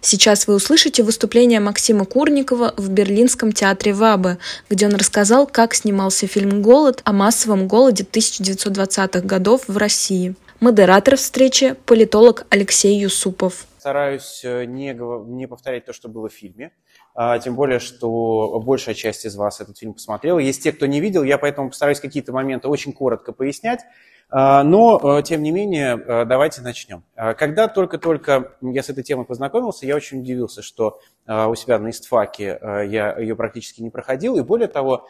Сейчас вы услышите выступление Максима Курникова в Берлинском театре Вабе, где он рассказал, как снимался фильм «Голод» о массовом голоде 1920-х годов в России. Модератор встречи – политолог Алексей Юсупов. Стараюсь не повторять то, что было в фильме, тем более, что большая часть из вас этот фильм посмотрела. Есть те, кто не видел, я поэтому постараюсь какие-то моменты очень коротко пояснять. Но, тем не менее, давайте начнем. Когда только я с этой темой познакомился, я очень удивился, что у себя на ИСТФАКе я ее практически не проходил. И более того,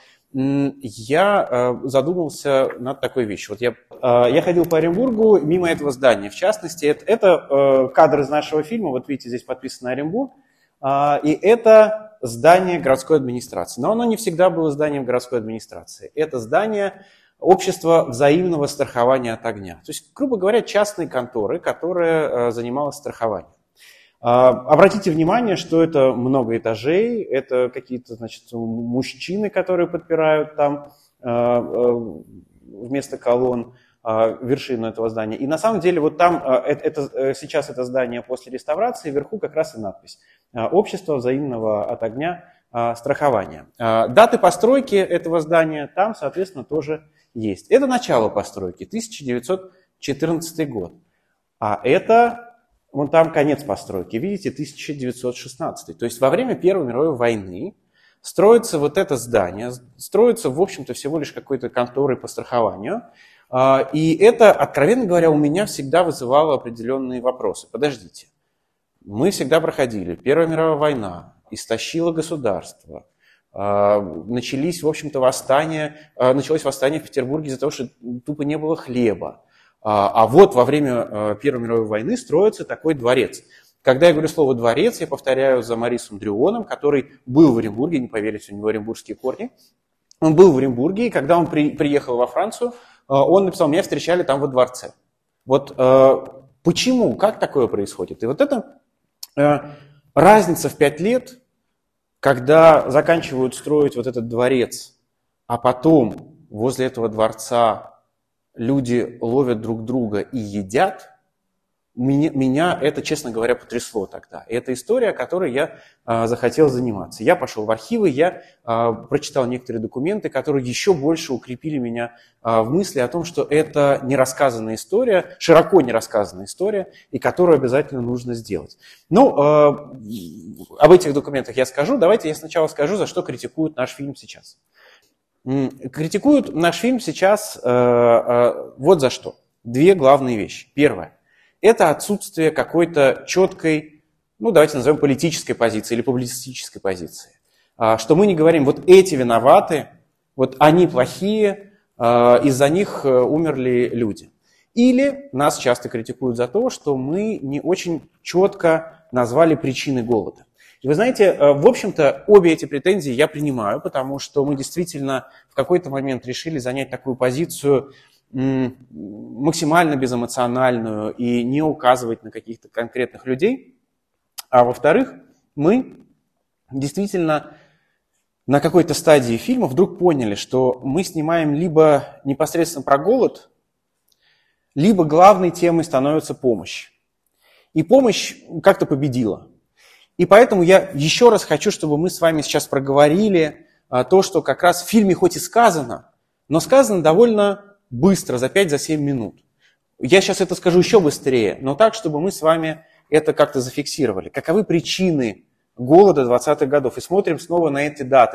я задумался над такой вещью. Вот я ходил по Оренбургу мимо этого здания. В частности, это кадр из нашего фильма. Вот видите, здесь подписано Оренбург. И это здание городской администрации. Но оно не всегда было зданием городской администрации. Это здание Общество взаимного страхования от огня. То есть, грубо говоря, частные конторы, которые занималась страхованием. Обратите внимание, что это много этажей, это какие-то, значит, мужчины, которые подпирают там вместо колонн вершину этого здания. И на самом деле вот там, сейчас это здание после реставрации, вверху как раз и надпись «Общество взаимного от огня страхования». Даты постройки этого здания там, соответственно, тоже есть. Это начало постройки, 1914 год. А это, вон там конец постройки, видите, 1916. То есть во время Первой мировой войны строится вот это здание, строится, в общем-то, всего лишь какой-то конторой по страхованию. И это, откровенно говоря, у меня всегда вызывало определенные вопросы. Подождите, мы всегда проходили, Первая мировая война истощила государство. Началось восстание в Петербурге из-за того, что тупо не было хлеба. А вот во время Первой мировой войны строится такой дворец. Когда я говорю слово «дворец», я повторяю за Марисом Дрюоном, который был в Оренбурге, не поверите, у него оренбургские корни. Он был в Оренбурге, и когда он приехал во Францию, он написал: меня встречали там во дворце. Вот почему, как такое происходит? И вот это разница в 5 лет, когда заканчивают строить вот этот дворец, а потом возле этого дворца люди ловят друг друга и едят, меня это, честно говоря, потрясло тогда. И это история, которой я захотел заниматься. Я пошел в архивы, я прочитал некоторые документы, которые еще больше укрепили меня в мысли о том, что это нерассказанная история, широко нерассказанная история, и которую обязательно нужно сделать. Ну, об этих документах я скажу. Давайте я сначала скажу, за что критикуют наш фильм сейчас. Критикуют наш фильм сейчас вот за что. 2 главные вещи. Первое. Это отсутствие какой-то четкой, давайте назовем политической позиции или публицистической позиции. Что мы не говорим, вот эти виноваты, вот они плохие, из-за них умерли люди. Или нас часто критикуют за то, что мы не очень четко назвали причины голода. И вы знаете, в общем-то, обе эти претензии я принимаю, потому что мы действительно в какой-то момент решили занять такую позицию максимально безэмоциональную и не указывать на каких-то конкретных людей. А во-вторых, мы действительно на какой-то стадии фильма вдруг поняли, что мы снимаем либо непосредственно про голод, либо главной темой становится помощь. И помощь как-то победила. И поэтому я еще раз хочу, чтобы мы с вами сейчас проговорили то, что как раз в фильме хоть и сказано, но сказано довольно быстро, за 5-7 минут. Я сейчас это скажу еще быстрее, но так, чтобы мы с вами это как-то зафиксировали. Каковы причины голода 20-х годов? И смотрим снова на эти даты,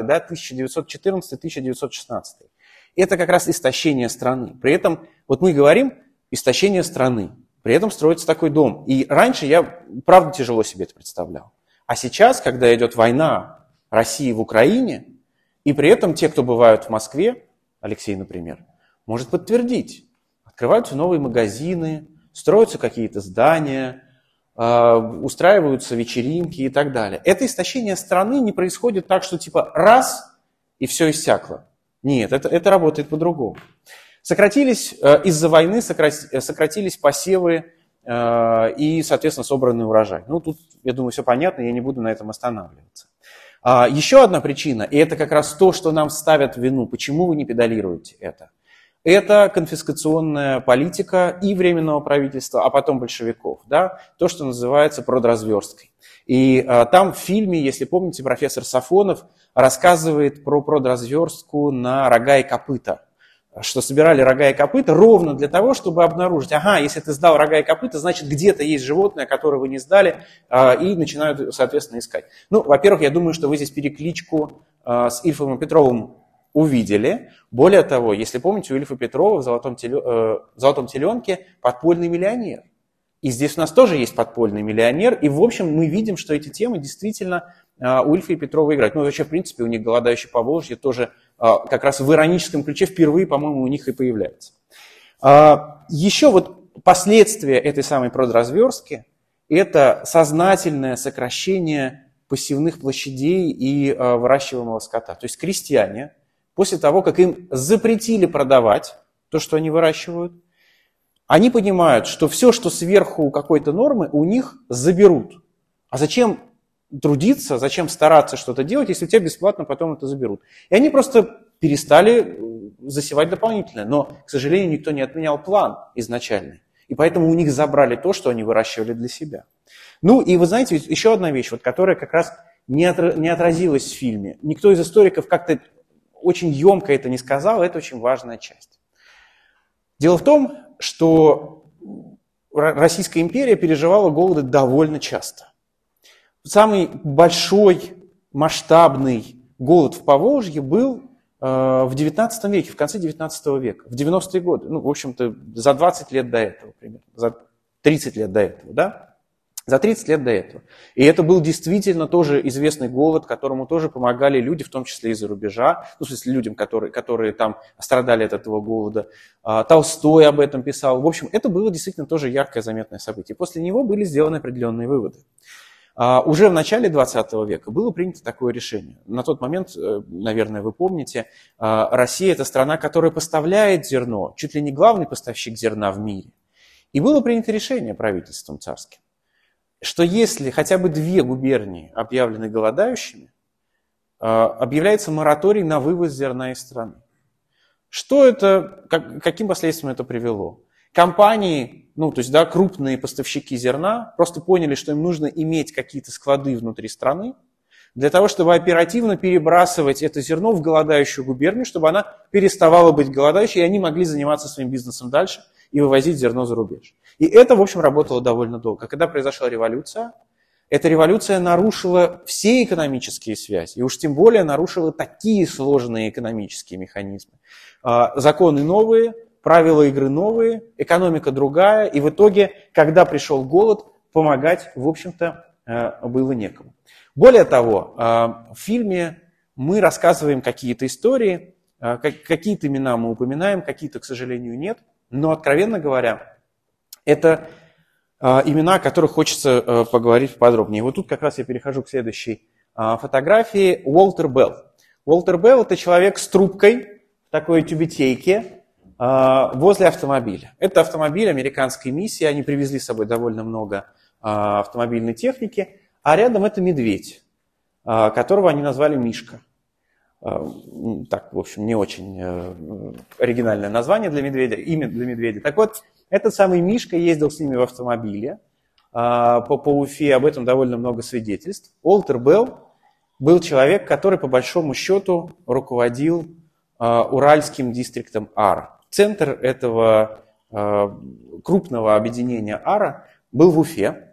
1914-1916. Это как раз истощение страны. При этом, вот мы говорим, истощение страны. При этом строится такой дом. И раньше я, правда, тяжело себе это представлял. А сейчас, когда идет война России в Украине, и при этом те, кто бывают в Москве, Алексей, например, может подтвердить. Открываются новые магазины, строятся какие-то здания, устраиваются вечеринки и так далее. Это истощение страны не происходит так, что типа раз и все иссякло. Нет, это работает по-другому. Сократились из-за войны, сократились посевы и, соответственно, собранный урожай. Тут, я думаю, все понятно, я не буду на этом останавливаться. Еще одна причина, и это как раз то, что нам ставят в вину, почему вы не педалируете это. это конфискационная политика и Временного правительства, а потом большевиков, да, то, что называется продразверсткой. И там в фильме, если помните, профессор Сафонов рассказывает про продразверстку на рога и копыта, что собирали рога и копыта ровно для того, чтобы обнаружить, ага, если ты сдал рога и копыта, значит, где-то есть животное, которое вы не сдали, и начинают, соответственно, искать. Ну, во-первых, я думаю, что вы здесь перекличку с Ильфом и Петровым увидели. Более того, если помните, у Ильфа Петрова в «Золотом теленке» подпольный миллионер. И здесь у нас тоже есть подпольный миллионер. И, в общем, мы видим, что эти темы действительно у Ильфа и Петрова играют. Ну, вообще, в принципе, у них «Голодающий Поволжье» тоже как раз в ироническом ключе впервые, по-моему, у них и появляется. Еще вот последствия этой самой продразверстки – это сознательное сокращение посевных площадей и выращиваемого скота. То есть крестьяне, после того, как им запретили продавать то, что они выращивают, они понимают, что все, что сверху какой-то нормы, у них заберут. А зачем трудиться, зачем стараться что-то делать, если у тебя бесплатно потом это заберут? И они просто перестали засевать дополнительно. Но, к сожалению, никто не отменял план изначальный. И поэтому у них забрали то, что они выращивали для себя. Ну и вы знаете, еще одна вещь, вот, которая как раз не отразилась в фильме. Никто из историков как-то очень емко это не сказал, это очень важная часть. Дело в том, что Российская империя переживала голоды довольно часто. Самый большой, масштабный голод в Поволжье был в XIX веке, в конце XIX века, в 90-е годы. Ну, в общем-то, за 20 лет до этого примерно, за 30 лет до этого, да? За 30 лет до этого. И это был действительно тоже известный голод, которому тоже помогали люди, в том числе из-за рубежа, ну, в смысле, людям, которые там страдали от этого голода. Толстой об этом писал. В общем, это было действительно тоже яркое, заметное событие. После него были сделаны определенные выводы. Уже в начале 20 века было принято такое решение. На тот момент, наверное, вы помните, Россия – это страна, которая поставляет зерно, чуть ли не главный поставщик зерна в мире. И было принято решение правительством царским, что если хотя бы 2 губернии объявлены голодающими, объявляется мораторий на вывоз зерна из страны. Что это, каким последствиям это привело? Компании, ну, то есть, да, крупные поставщики зерна просто поняли, что им нужно иметь какие-то склады внутри страны для того, чтобы оперативно перебрасывать это зерно в голодающую губернию, чтобы она переставала быть голодающей, и они могли заниматься своим бизнесом дальше и вывозить зерно за рубеж. И это, в общем, работало довольно долго. Когда произошла революция, эта революция нарушила все экономические связи, и уж тем более нарушила такие сложные экономические механизмы. Законы новые, правила игры новые, экономика другая, и в итоге, когда пришел голод, помогать, в общем-то, было некому. Более того, в фильме мы рассказываем какие-то истории, какие-то имена мы упоминаем, какие-то, к сожалению, нет, но, откровенно говоря, это имена, о которых хочется поговорить подробнее. Вот тут как раз я перехожу к следующей фотографии. Уолтер Белл. Уолтер Белл – это человек с трубкой в такой тюбетейке возле автомобиля. Это автомобиль американской миссии, они привезли с собой довольно много автомобильной техники, а рядом это медведь, которого они назвали Мишка. Так, в общем, не очень оригинальное название для медведя, имя для медведя. Так вот, этот самый Мишка ездил с ними в автомобиле по Уфе, об этом довольно много свидетельств. Уолтер Белл был человек, который, по большому счету, руководил Уральским дистриктом АРА. Центр этого крупного объединения АРА был в Уфе.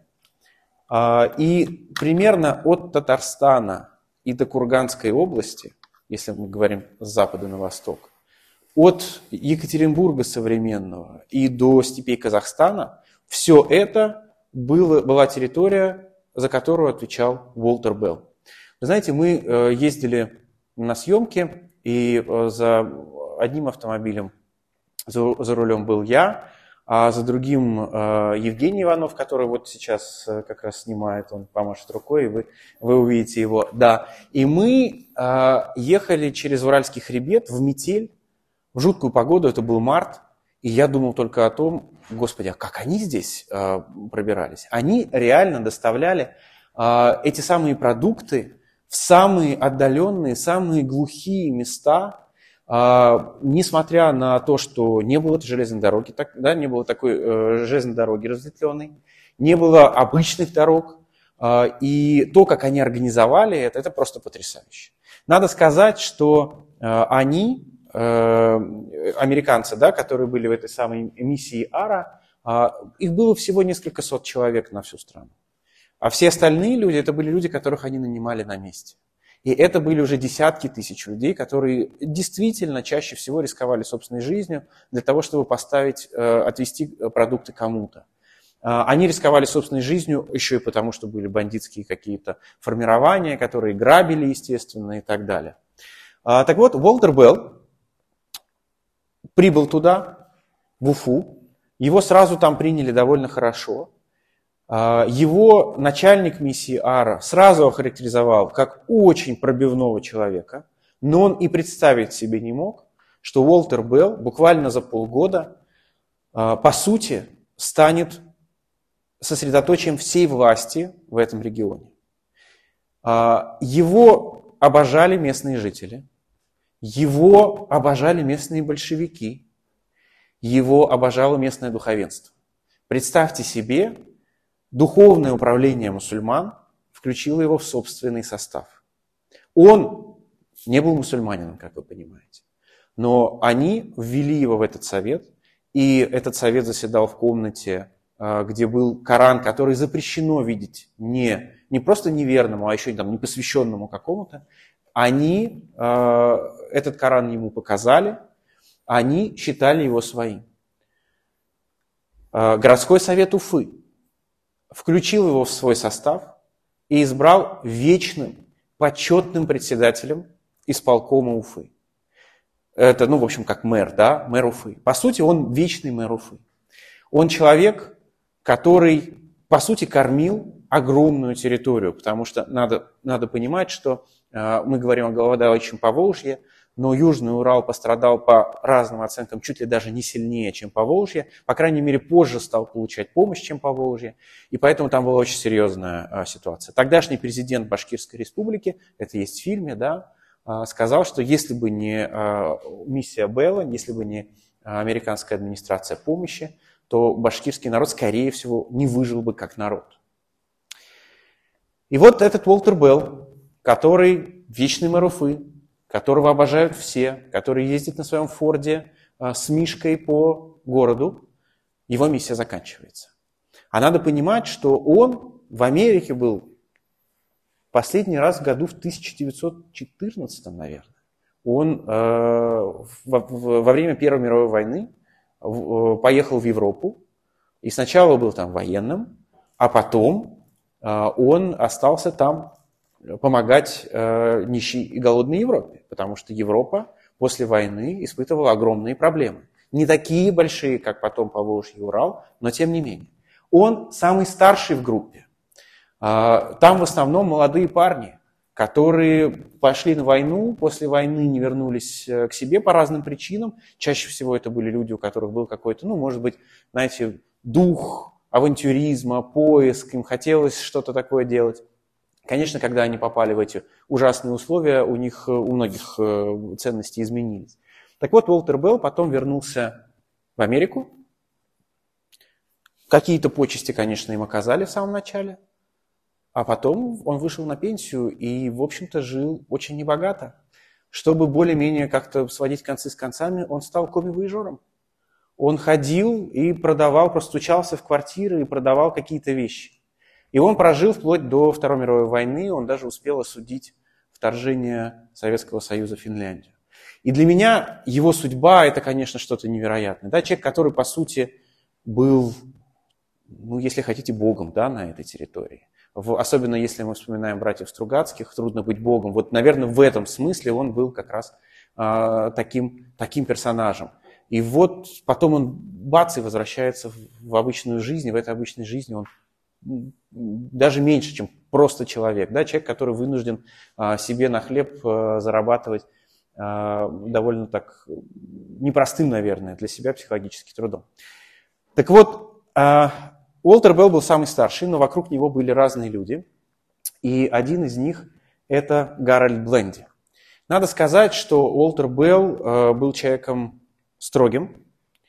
И примерно от Татарстана и до Курганской области, если мы говорим с запада на восток, от Екатеринбурга современного и до степей Казахстана, все это была территория, за которую отвечал Уолтер Белл. Вы знаете, мы ездили на съемки, и за одним автомобилем за рулем был я, а за другим Евгений Иванов, который вот сейчас как раз снимает, он помашет рукой, и вы увидите его. Да. И мы ехали через Уральский хребет в метель, в жуткую погоду, это был март, и я думал только о том, господи, а как они здесь пробирались? Они реально доставляли эти самые продукты в самые отдаленные, самые глухие места, Несмотря на то, что не было железной дороги, не было такой железной дороги разветвленной, не было обычных дорог, и то, как они организовали это просто потрясающе. Надо сказать, что они, американцы, которые были в этой самой миссии АРА, их было всего несколько сот человек на всю страну. А все остальные люди, это были люди, которых они нанимали на месте. И это были уже десятки тысяч людей, которые действительно чаще всего рисковали собственной жизнью для того, чтобы отвезти продукты кому-то. Они рисковали собственной жизнью еще и потому, что были бандитские какие-то формирования, которые грабили, естественно, и так далее. Так вот, Уолтер Белл прибыл туда, в Уфу. Его сразу там приняли довольно хорошо. Его начальник миссии АРА сразу охарактеризовал как очень пробивного человека, но он и представить себе не мог, что Уолтер Белл буквально за полгода, по сути, станет сосредоточием всей власти в этом регионе. Его обожали местные жители, его обожали местные большевики, его обожало местное духовенство. Представьте себе, духовное управление мусульман включило его в собственный состав. Он не был мусульманином, как вы понимаете, но они ввели его в этот совет, и этот совет заседал в комнате, где был Коран, который запрещено видеть не просто неверному, а еще и непосвященному какому-то. Они этот Коран ему показали, они считали его своим. Городской совет Уфы включил его в свой состав и избрал вечным, почетным председателем исполкома Уфы. Это, в общем, как мэр, мэр Уфы. По сути, он вечный мэр Уфы. Он человек, который, по сути, кормил огромную территорию, потому что надо понимать, что мы говорим о голодающем Поволжье, но Южный Урал пострадал по разным оценкам чуть ли даже не сильнее, чем Поволжье. По крайней мере, позже стал получать помощь, чем Поволжье, и поэтому там была очень серьезная ситуация. Тогдашний президент Башкирской республики, это есть в фильме, сказал, что если бы не миссия Белла, если бы не американская администрация помощи, то башкирский народ, скорее всего, не выжил бы как народ. И вот этот Уолтер Белл, который вечный мэр Уфы, которого обожают все, который ездит на своем Форде с Мишкой по городу, его миссия заканчивается. А надо понимать, что он в Америке был последний раз в году в 1914, наверное. Он во время Первой мировой войны поехал в Европу, и сначала был там военным, а потом он остался там помогать нищей и голодной Европе, потому что Европа после войны испытывала огромные проблемы. Не такие большие, как потом Поволжье и Урал, но тем не менее. Он самый старший в группе. Там в основном молодые парни, которые пошли на войну, после войны не вернулись к себе по разным причинам. Чаще всего это были люди, у которых был какой-то, может быть, дух авантюризма, поиск, им хотелось что-то такое делать. Конечно, когда они попали в эти ужасные условия, у многих ценности изменились. Так вот, Уолтер Белл потом вернулся в Америку. Какие-то почести, конечно, им оказали в самом начале. А потом он вышел на пенсию и, в общем-то, жил очень небогато. Чтобы более-менее как-то сводить концы с концами, он стал коми-вояжером. Он ходил и продавал, просто стучался в квартиры и продавал какие-то вещи. И он прожил вплоть до Второй мировой войны, он даже успел осудить вторжение Советского Союза в Финляндию. И для меня его судьба – это, конечно, что-то невероятное. Человек, который, по сути, был, если хотите, богом на этой территории. Особенно если мы вспоминаем братьев Стругацких, трудно быть богом. Вот, наверное, в этом смысле он был как раз таким персонажем. И вот потом он бац и возвращается в обычную жизнь, и в этой обычной жизни он даже меньше, чем просто человек. Человек, который вынужден себе на хлеб зарабатывать довольно так непростым, наверное, для себя психологически трудом. Так вот, Уолтер Белл был самый старший, но вокруг него были разные люди. И один из них – это Гарольд Бленди. Надо сказать, что Уолтер Белл был человеком строгим,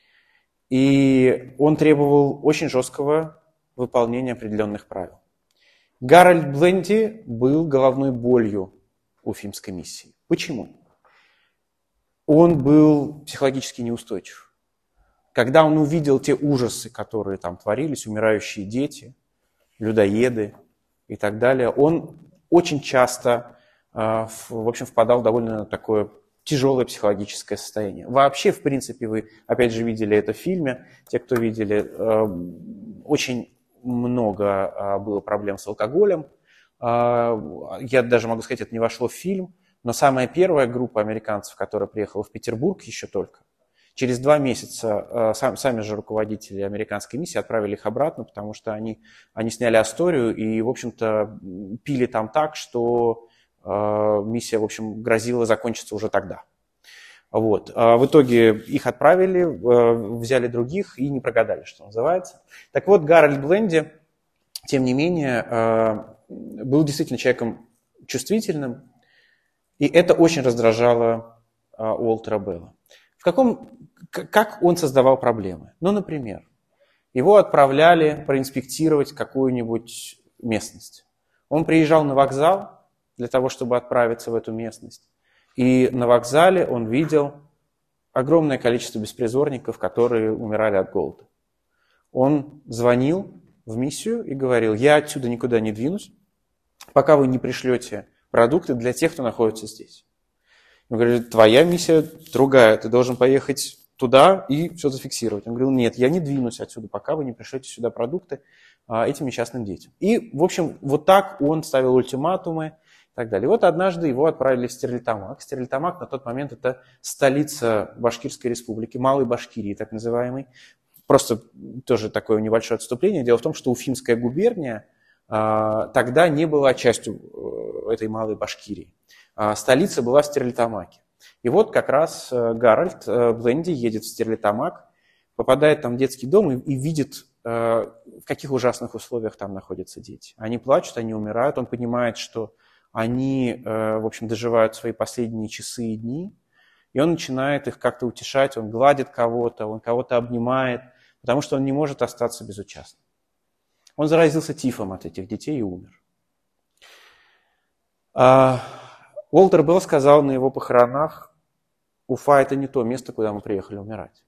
и он требовал очень жесткого выполнения определенных правил. Гарольд Бленди был головной болью Уфимской миссии. Почему? Он был психологически неустойчив. Когда он увидел те ужасы, которые там творились, умирающие дети, людоеды и так далее, он очень часто, в общем, впадал в довольно такое тяжелое психологическое состояние. Вообще, в принципе, вы, опять же, видели это в фильме. Те, кто видели, очень много было проблем с алкоголем. Я даже могу сказать, это не вошло в фильм, но самая первая группа американцев, которая приехала в Петербург еще только, через 2 месяца сами же руководители американской миссии отправили их обратно, потому что они сняли Асторию и, в общем-то, пили там так, что миссия, в общем, грозила закончиться уже тогда. Вот. В итоге их отправили, взяли других и не прогадали, что называется. Так вот, Гарольд Бленди, тем не менее, был действительно человеком чувствительным, и это очень раздражало Уолтера Белла. Как он создавал проблемы? Ну, например, его отправляли проинспектировать какую-нибудь местность. Он приезжал на вокзал для того, чтобы отправиться в эту местность. И на вокзале он видел огромное количество беспризорников, которые умирали от голода. Он звонил в миссию и говорил: я отсюда никуда не двинусь, пока вы не пришлете продукты для тех, кто находится здесь. Он говорит: твоя миссия другая, ты должен поехать туда и все зафиксировать. Он говорил: нет, я не двинусь отсюда, пока вы не пришлете сюда продукты этим несчастным детям. И, в общем, вот так он ставил ультиматумы и так далее. И вот однажды его отправили в Стерлитамак. Стерлитамак на тот момент это столица Башкирской республики, Малой Башкирии так называемой. Просто тоже такое небольшое отступление. Дело в том, что Уфимская губерния тогда не была частью этой Малой Башкирии. Столица была в Стерлитамаке. И вот как раз Гарольд Бленди едет в Стерлитамак, попадает там в детский дом и видит, в каких ужасных условиях там находятся дети. Они плачут, они умирают. Он понимает, что они, в общем, доживают свои последние часы и дни. И он начинает их как-то утешать, он гладит кого-то, он кого-то обнимает, потому что он не может остаться безучастным. Он заразился тифом от этих детей и умер. Уолтер Белл сказал на его похоронах: Уфа – это не то место, куда мы приехали умирать.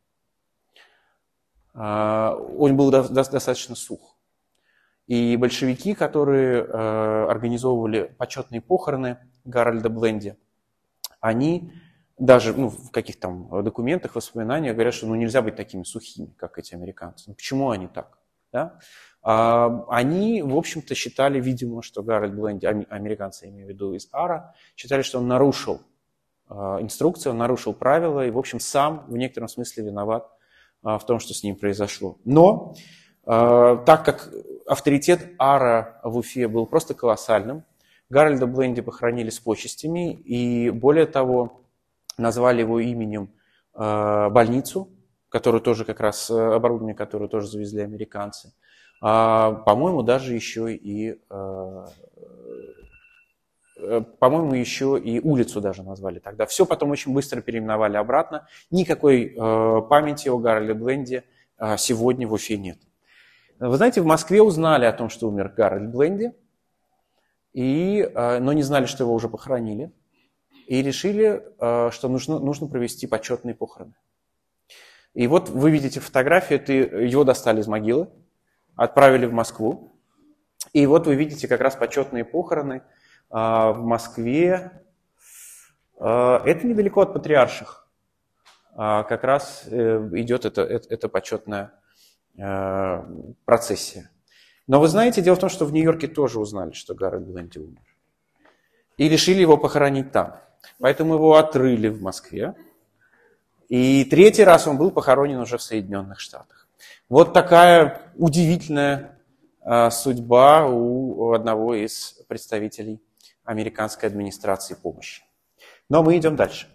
Он был достаточно сух. И большевики, которые организовывали почетные похороны Гарольда Бленди, они даже в каких-то там документах, воспоминаниях говорят, что нельзя быть такими сухими, как эти американцы. Почему они так? Да? Они, в общем-то, считали, видимо, что Гарольд Бленди, американцы, я имею в виду из АРА, считали, что он нарушил инструкцию, он нарушил правила и, в общем, сам в некотором смысле виноват в том, что с ним произошло. Но так как авторитет АРА в Уфе был просто колоссальным, Гарольда Бленди похоронили с почестями и, более того, назвали его именем больницу, которую тоже как раз, оборудование, которое тоже завезли американцы. По-моему, даже еще и улицу даже назвали тогда. Все потом очень быстро переименовали обратно. Никакой памяти о Гарольде Бленди сегодня в Уфе нет. Вы знаете, в Москве узнали о том, что умер Гарольд Бленди, но не знали, что его уже похоронили. И решили, что нужно провести почетные похороны. И вот вы видите фотографию, его достали из могилы, отправили в Москву. И вот вы видите как раз почетные похороны в Москве. Это недалеко от Патриарших. Как раз идет эта почетная процессия. Но вы знаете, дело в том, что в Нью-Йорке тоже узнали, что Гарольд Бленди умер. И решили его похоронить там. Поэтому его отрыли в Москве. И 3-й раз он был похоронен уже в Соединенных Штатах. Вот такая удивительная судьба у одного из представителей американской администрации помощи. Но мы идем дальше.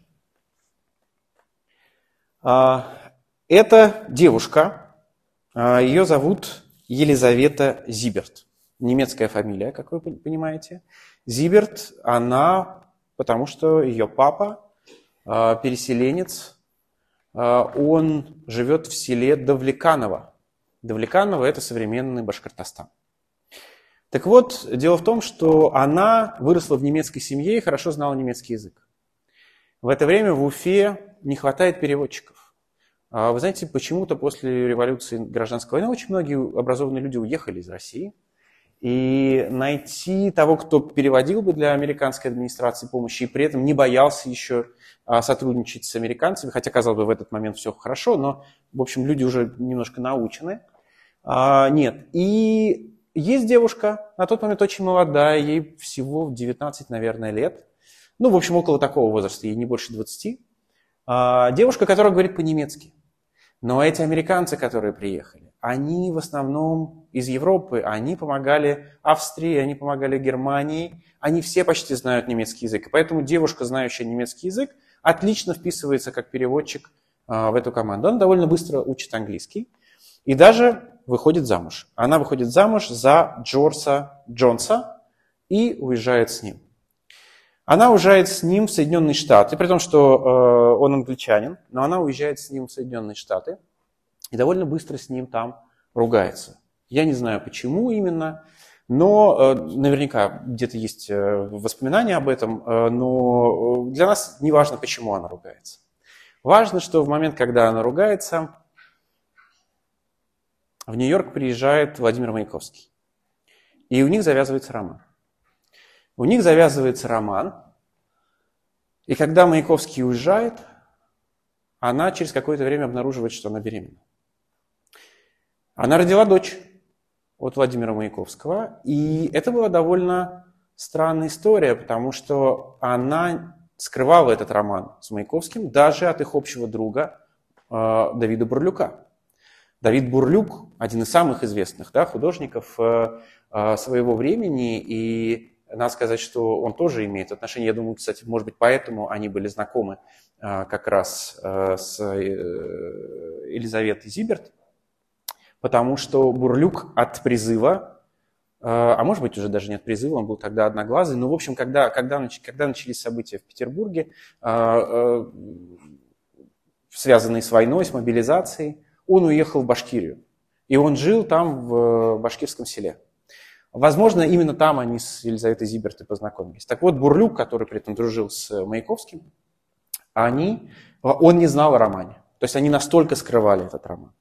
Это девушка, ее зовут Елизавета Зиберт. Немецкая фамилия, как вы понимаете. Зиберт, она потому что ее папа, переселенец, он живет в селе Давлеканово. Давлеканово – это современный Башкортостан. Так вот, дело в том, что она выросла в немецкой семье и хорошо знала немецкий язык. В это время в Уфе не хватает переводчиков. Вы знаете, почему-то после революции гражданской войны очень многие образованные люди уехали из России. И найти того, кто переводил бы для американской администрации помощи, и при этом не боялся еще сотрудничать с американцами, хотя, казалось бы, в этот момент все хорошо, но, в общем, люди уже немножко научены. Нет. И есть девушка, на тот момент очень молодая, ей всего 19, наверное, лет. Ну, в общем, около такого возраста, ей не больше 20. Девушка, которая говорит по-немецки. Но эти американцы, которые приехали, они в основном из Европы, они помогали Австрии, они помогали Германии, они все почти знают немецкий язык. И поэтому девушка, знающая немецкий язык, отлично вписывается как переводчик в эту команду. Она довольно быстро учит английский и даже выходит замуж. Она выходит замуж за Джорджа Джонса и уезжает с ним. Она уезжает с ним в Соединенные Штаты, при том, что он англичанин, но она уезжает с ним в Соединенные Штаты и довольно быстро с ним там ругается. Я не знаю, почему именно, но наверняка где-то есть воспоминания об этом, но для нас не важно, почему она ругается. Важно, что в момент, когда она ругается, в Нью-Йорк приезжает Владимир Маяковский, и у них завязывается роман. У них завязывается роман, и когда Маяковский уезжает, она через какое-то время обнаруживает, что она беременна. Она родила дочь от Владимира Маяковского, и это была довольно странная история, потому что она скрывала этот роман с Маяковским даже от их общего друга Давида Бурлюка. Давид Бурлюк – один из самых известных художников своего времени, и надо сказать, что он тоже имеет отношение. Я думаю, кстати, может быть, поэтому они были знакомы как раз с Елизаветой Зиберт, потому что Бурлюк от призыва, а может быть, уже даже не от призыва, он был тогда одноглазый, но, в общем, когда начались события в Петербурге, связанные с войной, с мобилизацией, он уехал в Башкирию, и он жил там в башкирском селе. Возможно, именно там они с Елизаветой Зиберт и познакомились. Так вот, Бурлюк, который при этом дружил с Маяковским, он не знал о романе. То есть они настолько скрывали этот роман.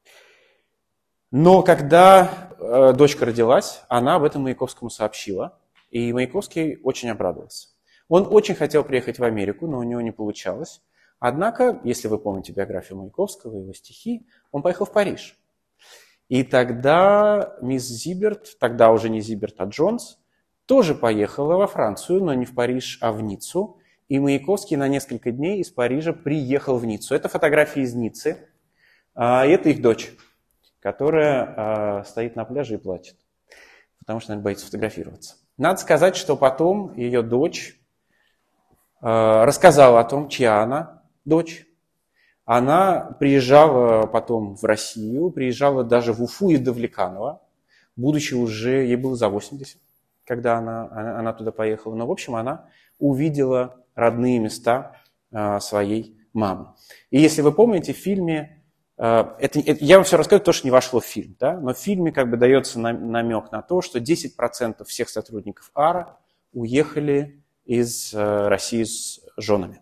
Но когда дочка родилась, она об этом Маяковскому сообщила, и Маяковский очень обрадовался. Он очень хотел приехать в Америку, но у него не получалось. Однако, если вы помните биографию Маяковского, его стихи, он поехал в Париж. И тогда мисс Зиберт, тогда уже не Зиберт, а Джонс, тоже поехала во Францию, но не в Париж, а в Ниццу. И Маяковский на несколько дней из Парижа приехал в Ниццу. Это фотографии из Ниццы. И это их дочь, которая стоит на пляже и плачет, потому что она боится фотографироваться. Надо сказать, что потом ее дочь рассказала о том, чья она дочь. Она приезжала потом в Россию, приезжала даже в Уфу и Давлеканово, будучи уже, ей было за 80, когда она туда поехала. Но, в общем, она увидела родные места своей мамы. И если вы помните, в фильме, я вам все рассказываю, то, что не вошло в фильм, да? Но в фильме как бы дается намек на то, что 10% всех сотрудников АРА уехали из России с женами.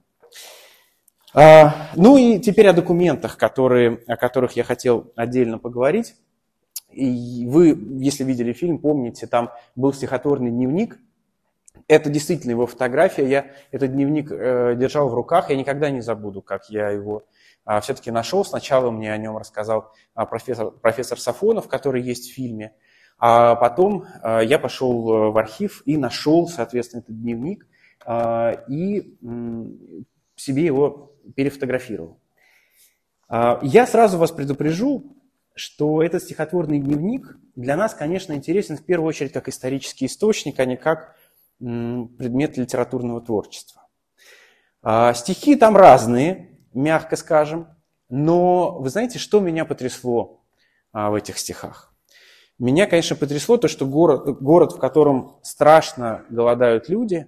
Ну и теперь о документах, о которых я хотел отдельно поговорить. И вы, если видели фильм, помните, там был стихотворный дневник. Это действительно его фотография. Я этот дневник держал в руках. Я никогда не забуду, как я его все-таки нашел. Сначала мне о нем рассказал профессор Сафонов, который есть в фильме. А потом я пошел в архив и нашел, соответственно, этот дневник. И себе его перефотографировал. Я сразу вас предупрежу, что этот стихотворный дневник для нас, конечно, интересен в первую очередь как исторический источник, а не как предмет литературного творчества. Стихи там разные, мягко скажем, но вы знаете, что меня потрясло в этих стихах? Меня, конечно, потрясло то, что город, в котором страшно голодают люди,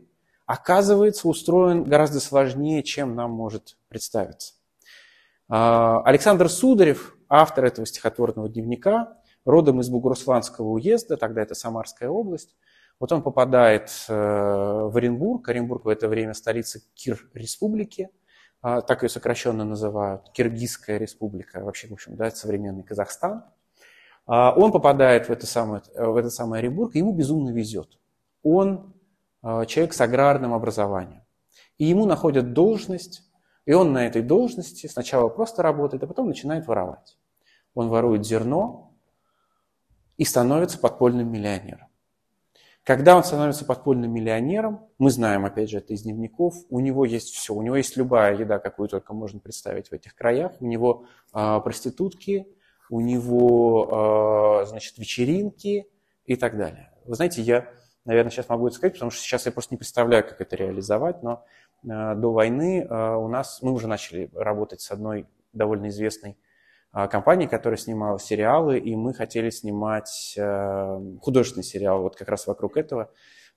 оказывается устроен гораздо сложнее, чем нам может представиться. Александр Сударев, автор этого стихотворного дневника, родом из Бугурусланского уезда, тогда это Самарская область. Вот он попадает в Оренбург. Оренбург в это время столица Кир-республики, так ее сокращенно называют, Киргизская республика, вообще, в общем, да, современный Казахстан. Он попадает в этот самый Оренбург, и ему безумно везет. Он человек с аграрным образованием. И ему находят должность, и он на этой должности сначала просто работает, а потом начинает воровать. Он ворует зерно и становится подпольным миллионером. Когда он становится подпольным миллионером, мы знаем, опять же, это из дневников, у него есть все, у него есть любая еда, какую только можно представить в этих краях, у него проститутки, у него, значит, вечеринки и так далее. Вы знаете, я, наверное, сейчас могу это сказать, потому что сейчас я просто не представляю, как это реализовать, но до войны мы уже начали работать с одной довольно известной компанией, которая снимала сериалы, и мы хотели снимать художественный сериал вот как раз вокруг этого.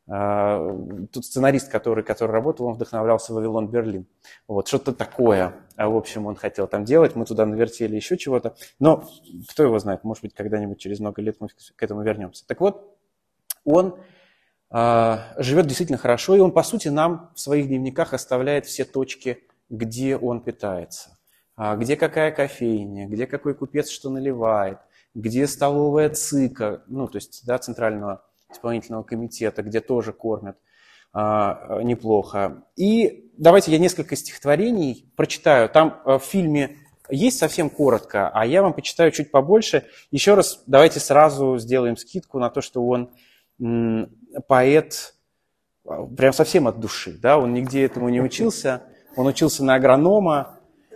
Тут сценарист, который работал, он вдохновлялся «Вавилон Берлин». Вот, что-то такое, в общем, он хотел там делать. Мы туда навертели еще чего-то. Но кто его знает, может быть, когда-нибудь через много лет мы к этому вернемся. Так вот, он живет действительно хорошо, и он, по сути, нам в своих дневниках оставляет все точки, где он питается. Где какая кофейня, где какой купец что наливает, где столовая ЦИКа, ну, то есть, да, Центрального исполнительного комитета, где тоже кормят неплохо. И давайте я несколько стихотворений прочитаю. Там в фильме есть совсем коротко, а я вам почитаю чуть побольше. Еще раз давайте сразу сделаем скидку на то, что он поэт прям совсем от души. Да? Он нигде этому не учился. Он учился на агронома.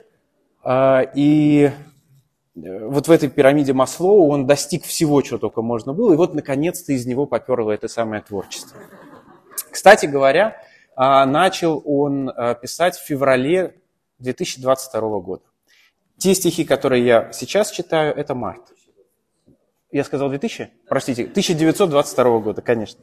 И вот в этой пирамиде Маслоу он достиг всего, чего только можно было. И вот, наконец-то, из него поперло это самое творчество. Кстати говоря, начал он писать в феврале 2022 года. Те стихи, которые я сейчас читаю, это март. Я сказал 2000? Простите, 1922 года, конечно.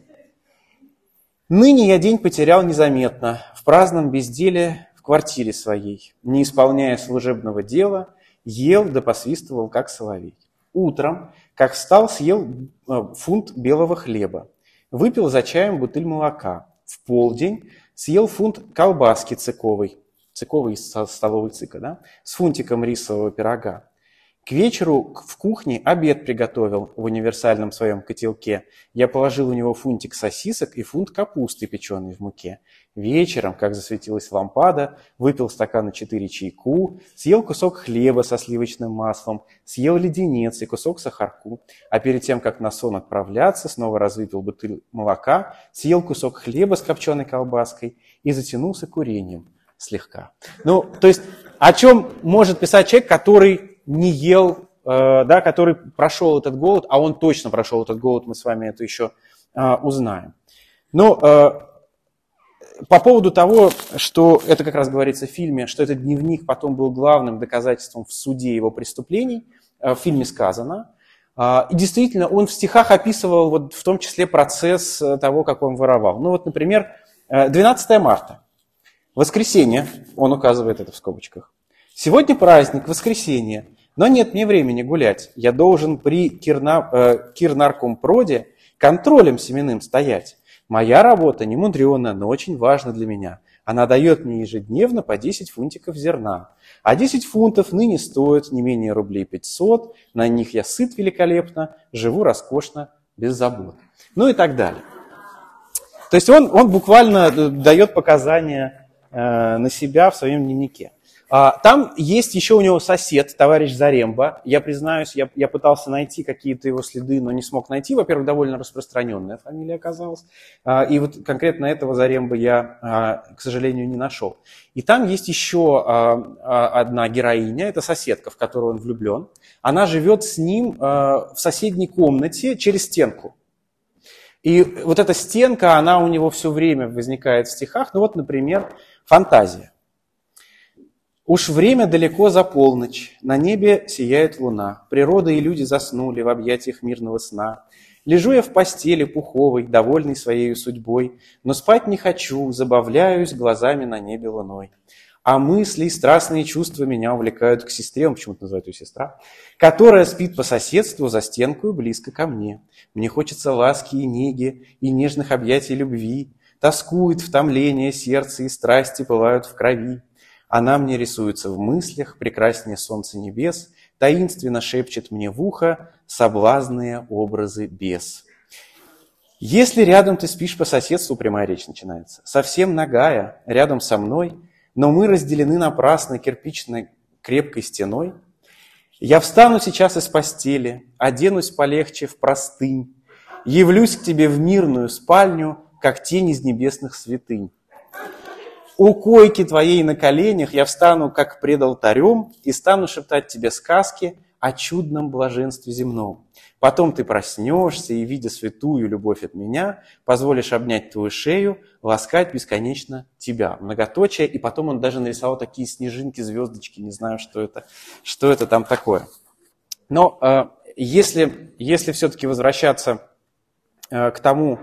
«Ныне я день потерял незаметно, в праздном безделе в квартире своей, не исполняя служебного дела, ел да посвистывал, как соловей. Утром, как встал, съел фунт белого хлеба, выпил за чаем бутыль молока. В полдень съел фунт колбаски цыковой из столовой ЦИКа, да, с фунтиком рисового пирога. К вечеру в кухне обед приготовил в универсальном своем котелке. Я положил у него фунтик сосисок и фунт капусты, печеной в муке. Вечером, как засветилась лампада, выпил стакана 4 чайку, съел кусок хлеба со сливочным маслом, съел леденец и кусок сахарку. А перед тем, как на сон отправляться, снова развыпил бутыль молока, съел кусок хлеба с копченой колбаской и затянулся курением слегка». Ну, то есть, о чем может писать человек, который не ел, да, который прошел этот голод, а он точно прошел этот голод, мы с вами это еще узнаем. Но по поводу того, что это как раз говорится в фильме, что этот дневник потом был главным доказательством в суде его преступлений, в фильме сказано. И действительно, он в стихах описывал вот в том числе процесс того, как он воровал. Ну вот, например, 12 марта, воскресенье, он указывает это в скобочках. «Сегодня праздник, воскресенье, но нет мне времени гулять. Я должен при Кирнаркомпроде контролем семенным стоять. Моя работа не мудрена, но очень важна для меня. Она дает мне ежедневно по 10 фунтиков зерна. А 10 фунтов ныне стоят не менее рублей 500. На них я сыт великолепно, живу роскошно, без забот». Ну и так далее. То есть он буквально дает показания на себя в своем дневнике. Там есть еще у него сосед, товарищ Заремба. Я признаюсь, я пытался найти какие-то его следы, но не смог найти. Во-первых, довольно распространенная фамилия оказалась. И вот конкретно этого Заремба я, к сожалению, не нашел. И там есть еще одна героиня, это соседка, в которую он влюблен. Она живет с ним в соседней комнате через стенку. И вот эта стенка, она у него все время возникает в стихах. Ну вот, например, «Фантазия». «Уж время далеко за полночь, на небе сияет луна, природа и люди заснули в объятиях мирного сна. Лежу я в постели пуховой, довольный своей судьбой, но спать не хочу, забавляюсь глазами на небе луной. А мысли и страстные чувства меня увлекают к сестре, он почему-то называет ее сестра, которая спит по соседству за стенкой близко ко мне. Мне хочется ласки и неги, и нежных объятий любви. Тоскует втомление сердце, и страсти пылают в крови. Она мне рисуется в мыслях, прекраснее солнца небес, таинственно шепчет мне в ухо соблазные образы бес. Если рядом ты спишь по соседству, прямая речь начинается, совсем нагая, рядом со мной, но мы разделены напрасно кирпичной крепкой стеной, я встану сейчас из постели, оденусь полегче в простынь, явлюсь к тебе в мирную спальню, как тень из небесных святынь. У койки твоей на коленях я встану, как пред алтарем, и стану шептать тебе сказки о чудном блаженстве земном. Потом ты проснешься и, видя святую любовь от меня, позволишь обнять твою шею, ласкать бесконечно тебя. Многоточие, и потом он даже нарисовал такие снежинки, звездочки, не знаю, что это там такое. Но если все-таки возвращаться к тому,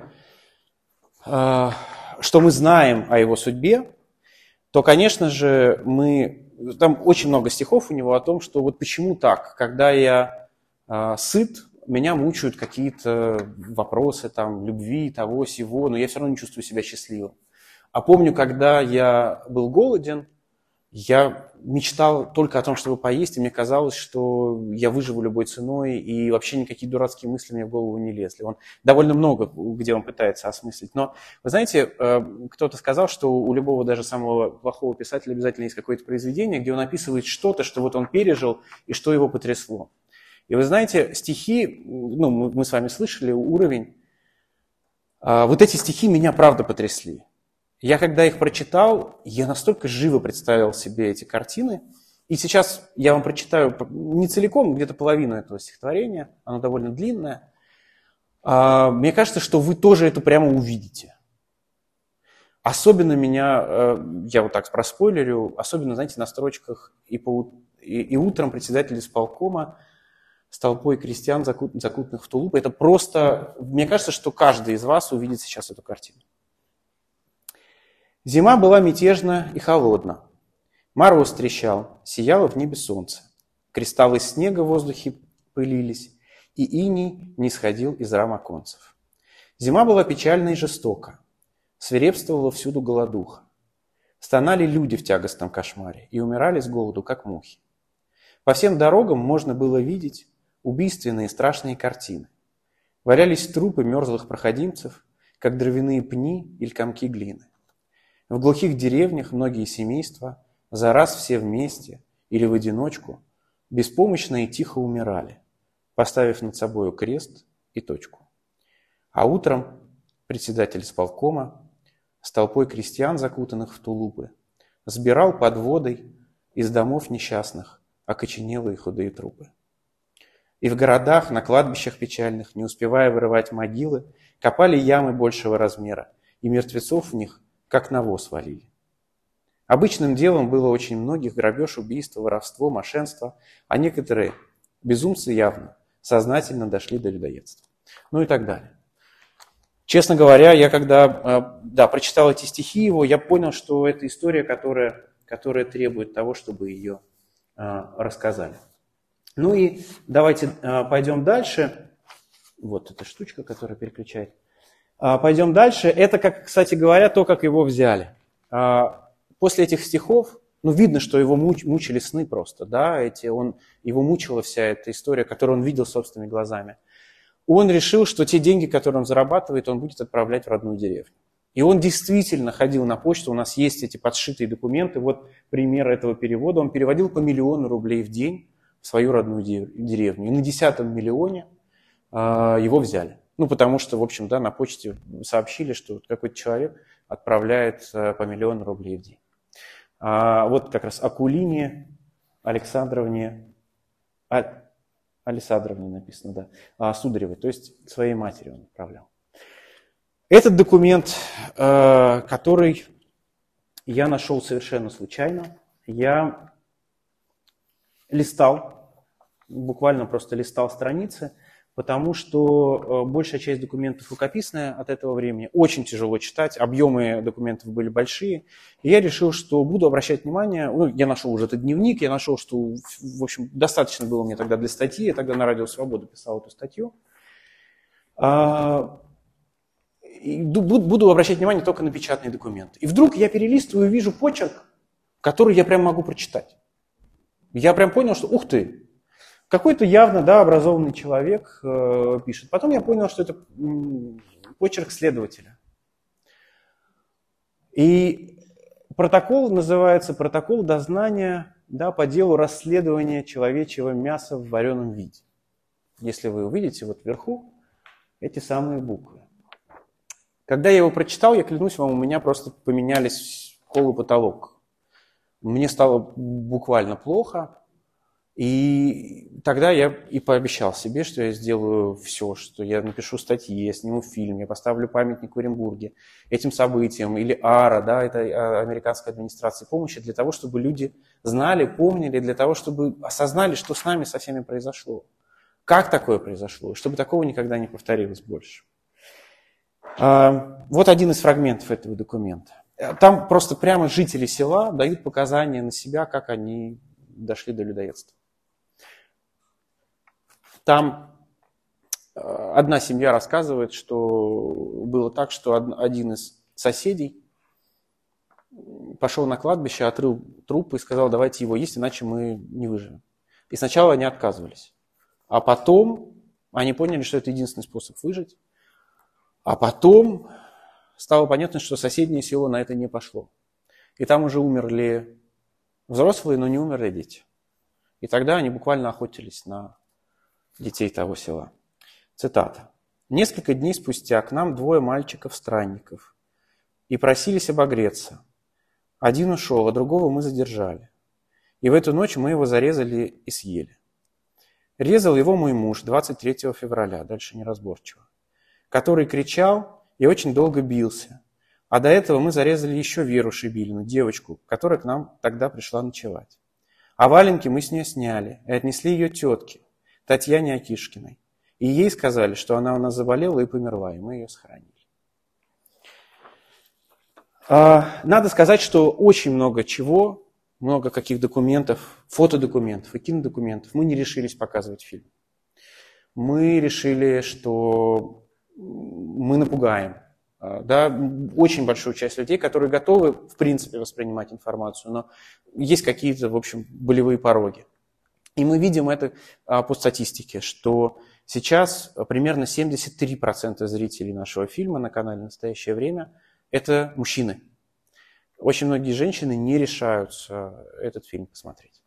что мы знаем о его судьбе, то, конечно же, там очень много стихов у него о том, что вот почему так, когда я сыт, меня мучают какие-то вопросы там, любви, того, сего, но я все равно не чувствую себя счастливым. А помню, когда я был голоден, я мечтал только о том, чтобы поесть, и мне казалось, что я выживу любой ценой, и вообще никакие дурацкие мысли мне в голову не лезли. Он довольно много, где он пытается осмыслить. Но, вы знаете, кто-то сказал, что у любого даже самого плохого писателя обязательно есть какое-то произведение, где он описывает что-то, что вот он пережил, и что его потрясло. И вы знаете, стихи, мы с вами слышали уровень, вот эти стихи меня правда потрясли. Я когда их прочитал, я настолько живо представил себе эти картины. И сейчас я вам прочитаю не целиком, где-то половину этого стихотворения, оно довольно длинное. Мне кажется, что вы тоже это прямо увидите. Особенно меня, я вот так проспойлерю, особенно, знаете, на строчках и утром председатель исполкома с толпой крестьян, закутанных в тулупы. Это просто, мне кажется, что каждый из вас увидит сейчас эту картину. Зима была мятежна и холодна. Мороз трещал, сияло в небе солнце. Кристаллы снега в воздухе пылились, и иней не сходил из рам оконцев. Зима была печальна и жестока. Свирепствовала всюду голодуха. Стонали люди в тягостном кошмаре и умирали с голоду, как мухи. По всем дорогам можно было видеть убийственные страшные картины. Валялись трупы мерзлых проходимцев, как дровяные пни или комки глины. В глухих деревнях многие семейства, за раз все вместе или в одиночку, беспомощно и тихо умирали, поставив над собою крест и точку. А утром председатель исполкома с толпой крестьян, закутанных в тулупы, сбирал под водой из домов несчастных окоченелые худые трупы. И в городах, на кладбищах печальных, не успевая вырывать могилы, копали ямы большего размера, и мертвецов в них как навоз валили. Обычным делом было очень многих грабеж, убийство, воровство, мошенство, а некоторые, безумцы явно, сознательно дошли до людоедства. Ну и так далее. Честно говоря, я когда прочитал эти стихи его, я понял, что это история, которая требует того, чтобы ее рассказали. Ну и давайте пойдем дальше. Вот эта штучка, которая переключает. Пойдем дальше. Это, кстати говоря, то, как его взяли. После этих стихов, видно, что его мучили сны просто, да, его мучила вся эта история, которую он видел собственными глазами. Он решил, что те деньги, которые он зарабатывает, он будет отправлять в родную деревню. И он действительно ходил на почту, у нас есть эти подшитые документы, вот пример этого перевода. Он переводил по 1 000 000 рублей в день в свою родную деревню. И на 10-м миллионе его взяли. Потому что, в общем, на почте сообщили, что какой-то человек отправляет по 1 000 000 рублей в день. Вот как раз Акулине Александровне написано, да, Сударевой, то есть своей матери он отправлял. Этот документ, который я нашел совершенно случайно, я листал, буквально просто листал страницы, потому что большая часть документов рукописная от этого времени, очень тяжело читать, объемы документов были большие. И я решил, что буду обращать внимание, я нашел уже этот дневник, я нашел, что, в общем, достаточно было мне тогда для статьи, я тогда на Радио Свобода писал эту статью. И буду обращать внимание только на печатные документы. И вдруг я перелистываю и вижу почерк, который я прям могу прочитать. Я прям понял, что ух ты, какой-то явно образованный человек пишет. Потом я понял, что это почерк следователя. И протокол называется «Протокол дознания по делу расследования человечьего мяса в вареном виде». Если вы увидите вот вверху эти самые буквы. Когда я его прочитал, я клянусь вам, у меня просто поменялись пол и потолок. Мне стало буквально плохо. И тогда я и пообещал себе, что я сделаю все, что я напишу статьи, я сниму фильм, я поставлю памятник в Оренбурге этим событиям, или АРА, это американская администрация помощи, для того, чтобы люди знали, помнили, для того, чтобы осознали, что с нами со всеми произошло. Как такое произошло, чтобы такого никогда не повторилось больше. Вот один из фрагментов этого документа. Там просто прямо жители села дают показания на себя, как они дошли до людоедства. Там одна семья рассказывает, что было так, что один из соседей пошел на кладбище, отрыл труп и сказал, давайте его есть, иначе мы не выживем. И сначала они отказывались. А потом они поняли, что это единственный способ выжить. А потом стало понятно, что соседнее село на это не пошло. И там уже умерли взрослые, но не умерли дети. И тогда они буквально охотились на детей того села. Цитата. «Несколько дней спустя к нам 2 мальчиков-странников и просились обогреться. Один ушел, а другого мы задержали. И в эту ночь мы его зарезали и съели. Резал его мой муж 23 февраля, дальше неразборчиво, который кричал и очень долго бился. А до этого мы зарезали еще Веру Шибилину, девочку, которая к нам тогда пришла ночевать. А валенки мы с нее сняли и отнесли ее тетке, Татьяне Акишкиной. И ей сказали, что она у нас заболела и померла, и мы ее сохранили». Надо сказать, что очень много чего, много каких документов, фотодокументов и кинодокументов мы не решились показывать в фильме. Мы решили, что мы напугаем очень большую часть людей, которые готовы, в принципе, воспринимать информацию, но есть какие-то, в общем, болевые пороги. И мы видим это по статистике, что сейчас примерно 73% зрителей нашего фильма на канале «Настоящее время» – это мужчины. Очень многие женщины не решаются этот фильм посмотреть.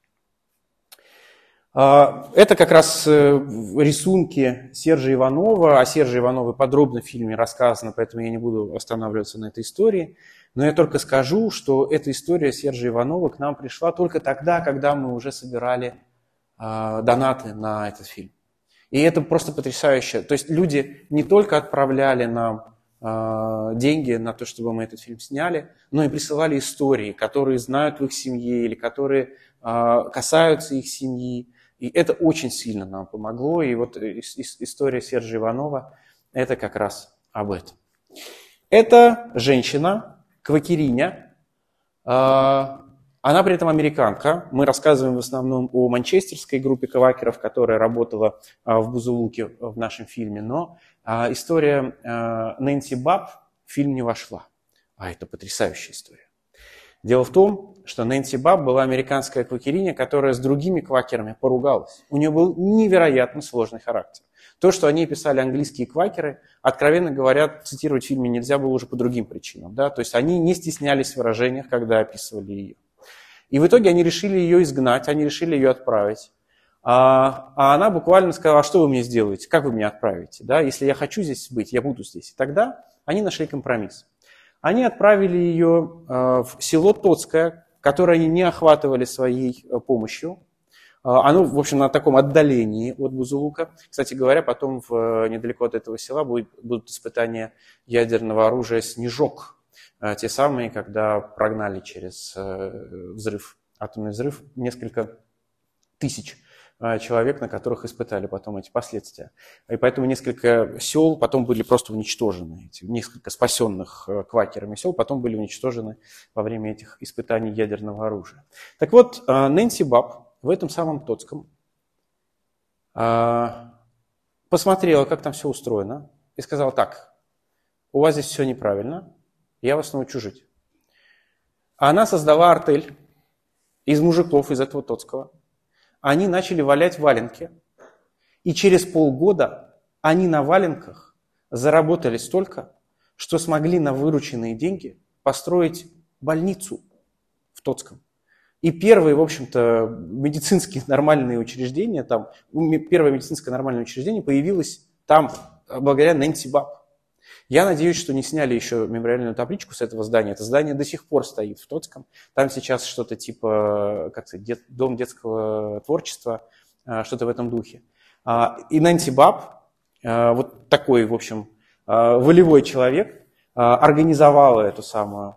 Это как раз рисунки Сержа Иванова. О Серже Иванове подробно в фильме рассказано, поэтому я не буду останавливаться на этой истории. Но я только скажу, что эта история Сержа Иванова к нам пришла только тогда, когда мы уже собирали донаты на этот фильм. И это просто потрясающе. То есть люди не только отправляли нам деньги на то, чтобы мы этот фильм сняли, но и присылали истории, которые знают в их семье или которые касаются их семьи. И это очень сильно нам помогло. И вот история Сержа Иванова – это как раз об этом. Это женщина, квакериня. Она при этом американка. Мы рассказываем в основном о манчестерской группе квакеров, которая работала в Бузулуке в нашем фильме. Но история Нэнси Баб в фильм не вошла. А это потрясающая история. Дело в том, что Нэнси Баб была американская квакериня, которая с другими квакерами поругалась. У нее был невероятно сложный характер. То, что о ней писали английские квакеры, откровенно говоря, цитировать в фильме нельзя было уже по другим причинам. То есть они не стеснялись в выражениях, когда описывали ее. И в итоге они решили ее изгнать, они решили ее отправить. А она буквально сказала: а что вы мне сделаете, как вы меня отправите? Если я хочу здесь быть, я буду здесь. И тогда они нашли компромисс. Они отправили ее в село Тоцкое, которое они не охватывали своей помощью. Оно, в общем, на таком отдалении от Бузулука. Кстати говоря, потом недалеко от этого села будут испытания ядерного оружия «Снежок». Те самые, когда прогнали через атомный взрыв, несколько тысяч человек, на которых испытали потом эти последствия. И поэтому несколько сел потом были просто уничтожены. Несколько спасенных квакерами сел потом были уничтожены во время этих испытаний ядерного оружия. Так вот, Нэнси Баб в этом самом Тотском посмотрела, как там все устроено, и сказала: так, у вас здесь все неправильно, я вас научу жить. Она создала артель из мужиков из этого Тотского. Они начали валять валенки, и через полгода они на валенках заработали столько, что смогли на вырученные деньги построить больницу в Тотском. И первые, в общем-то, медицинские нормальные учреждения, там, первое медицинское нормальное учреждение появилось там благодаря Нэнси Баб. Я надеюсь, что не сняли еще мемориальную табличку с этого здания. Это здание до сих пор стоит в Тотском. Там сейчас что-то типа, как сказать, дом детского творчества, что-то в этом духе. И Нэнси Баб, вот такой, в общем, волевой человек, организовала эту самую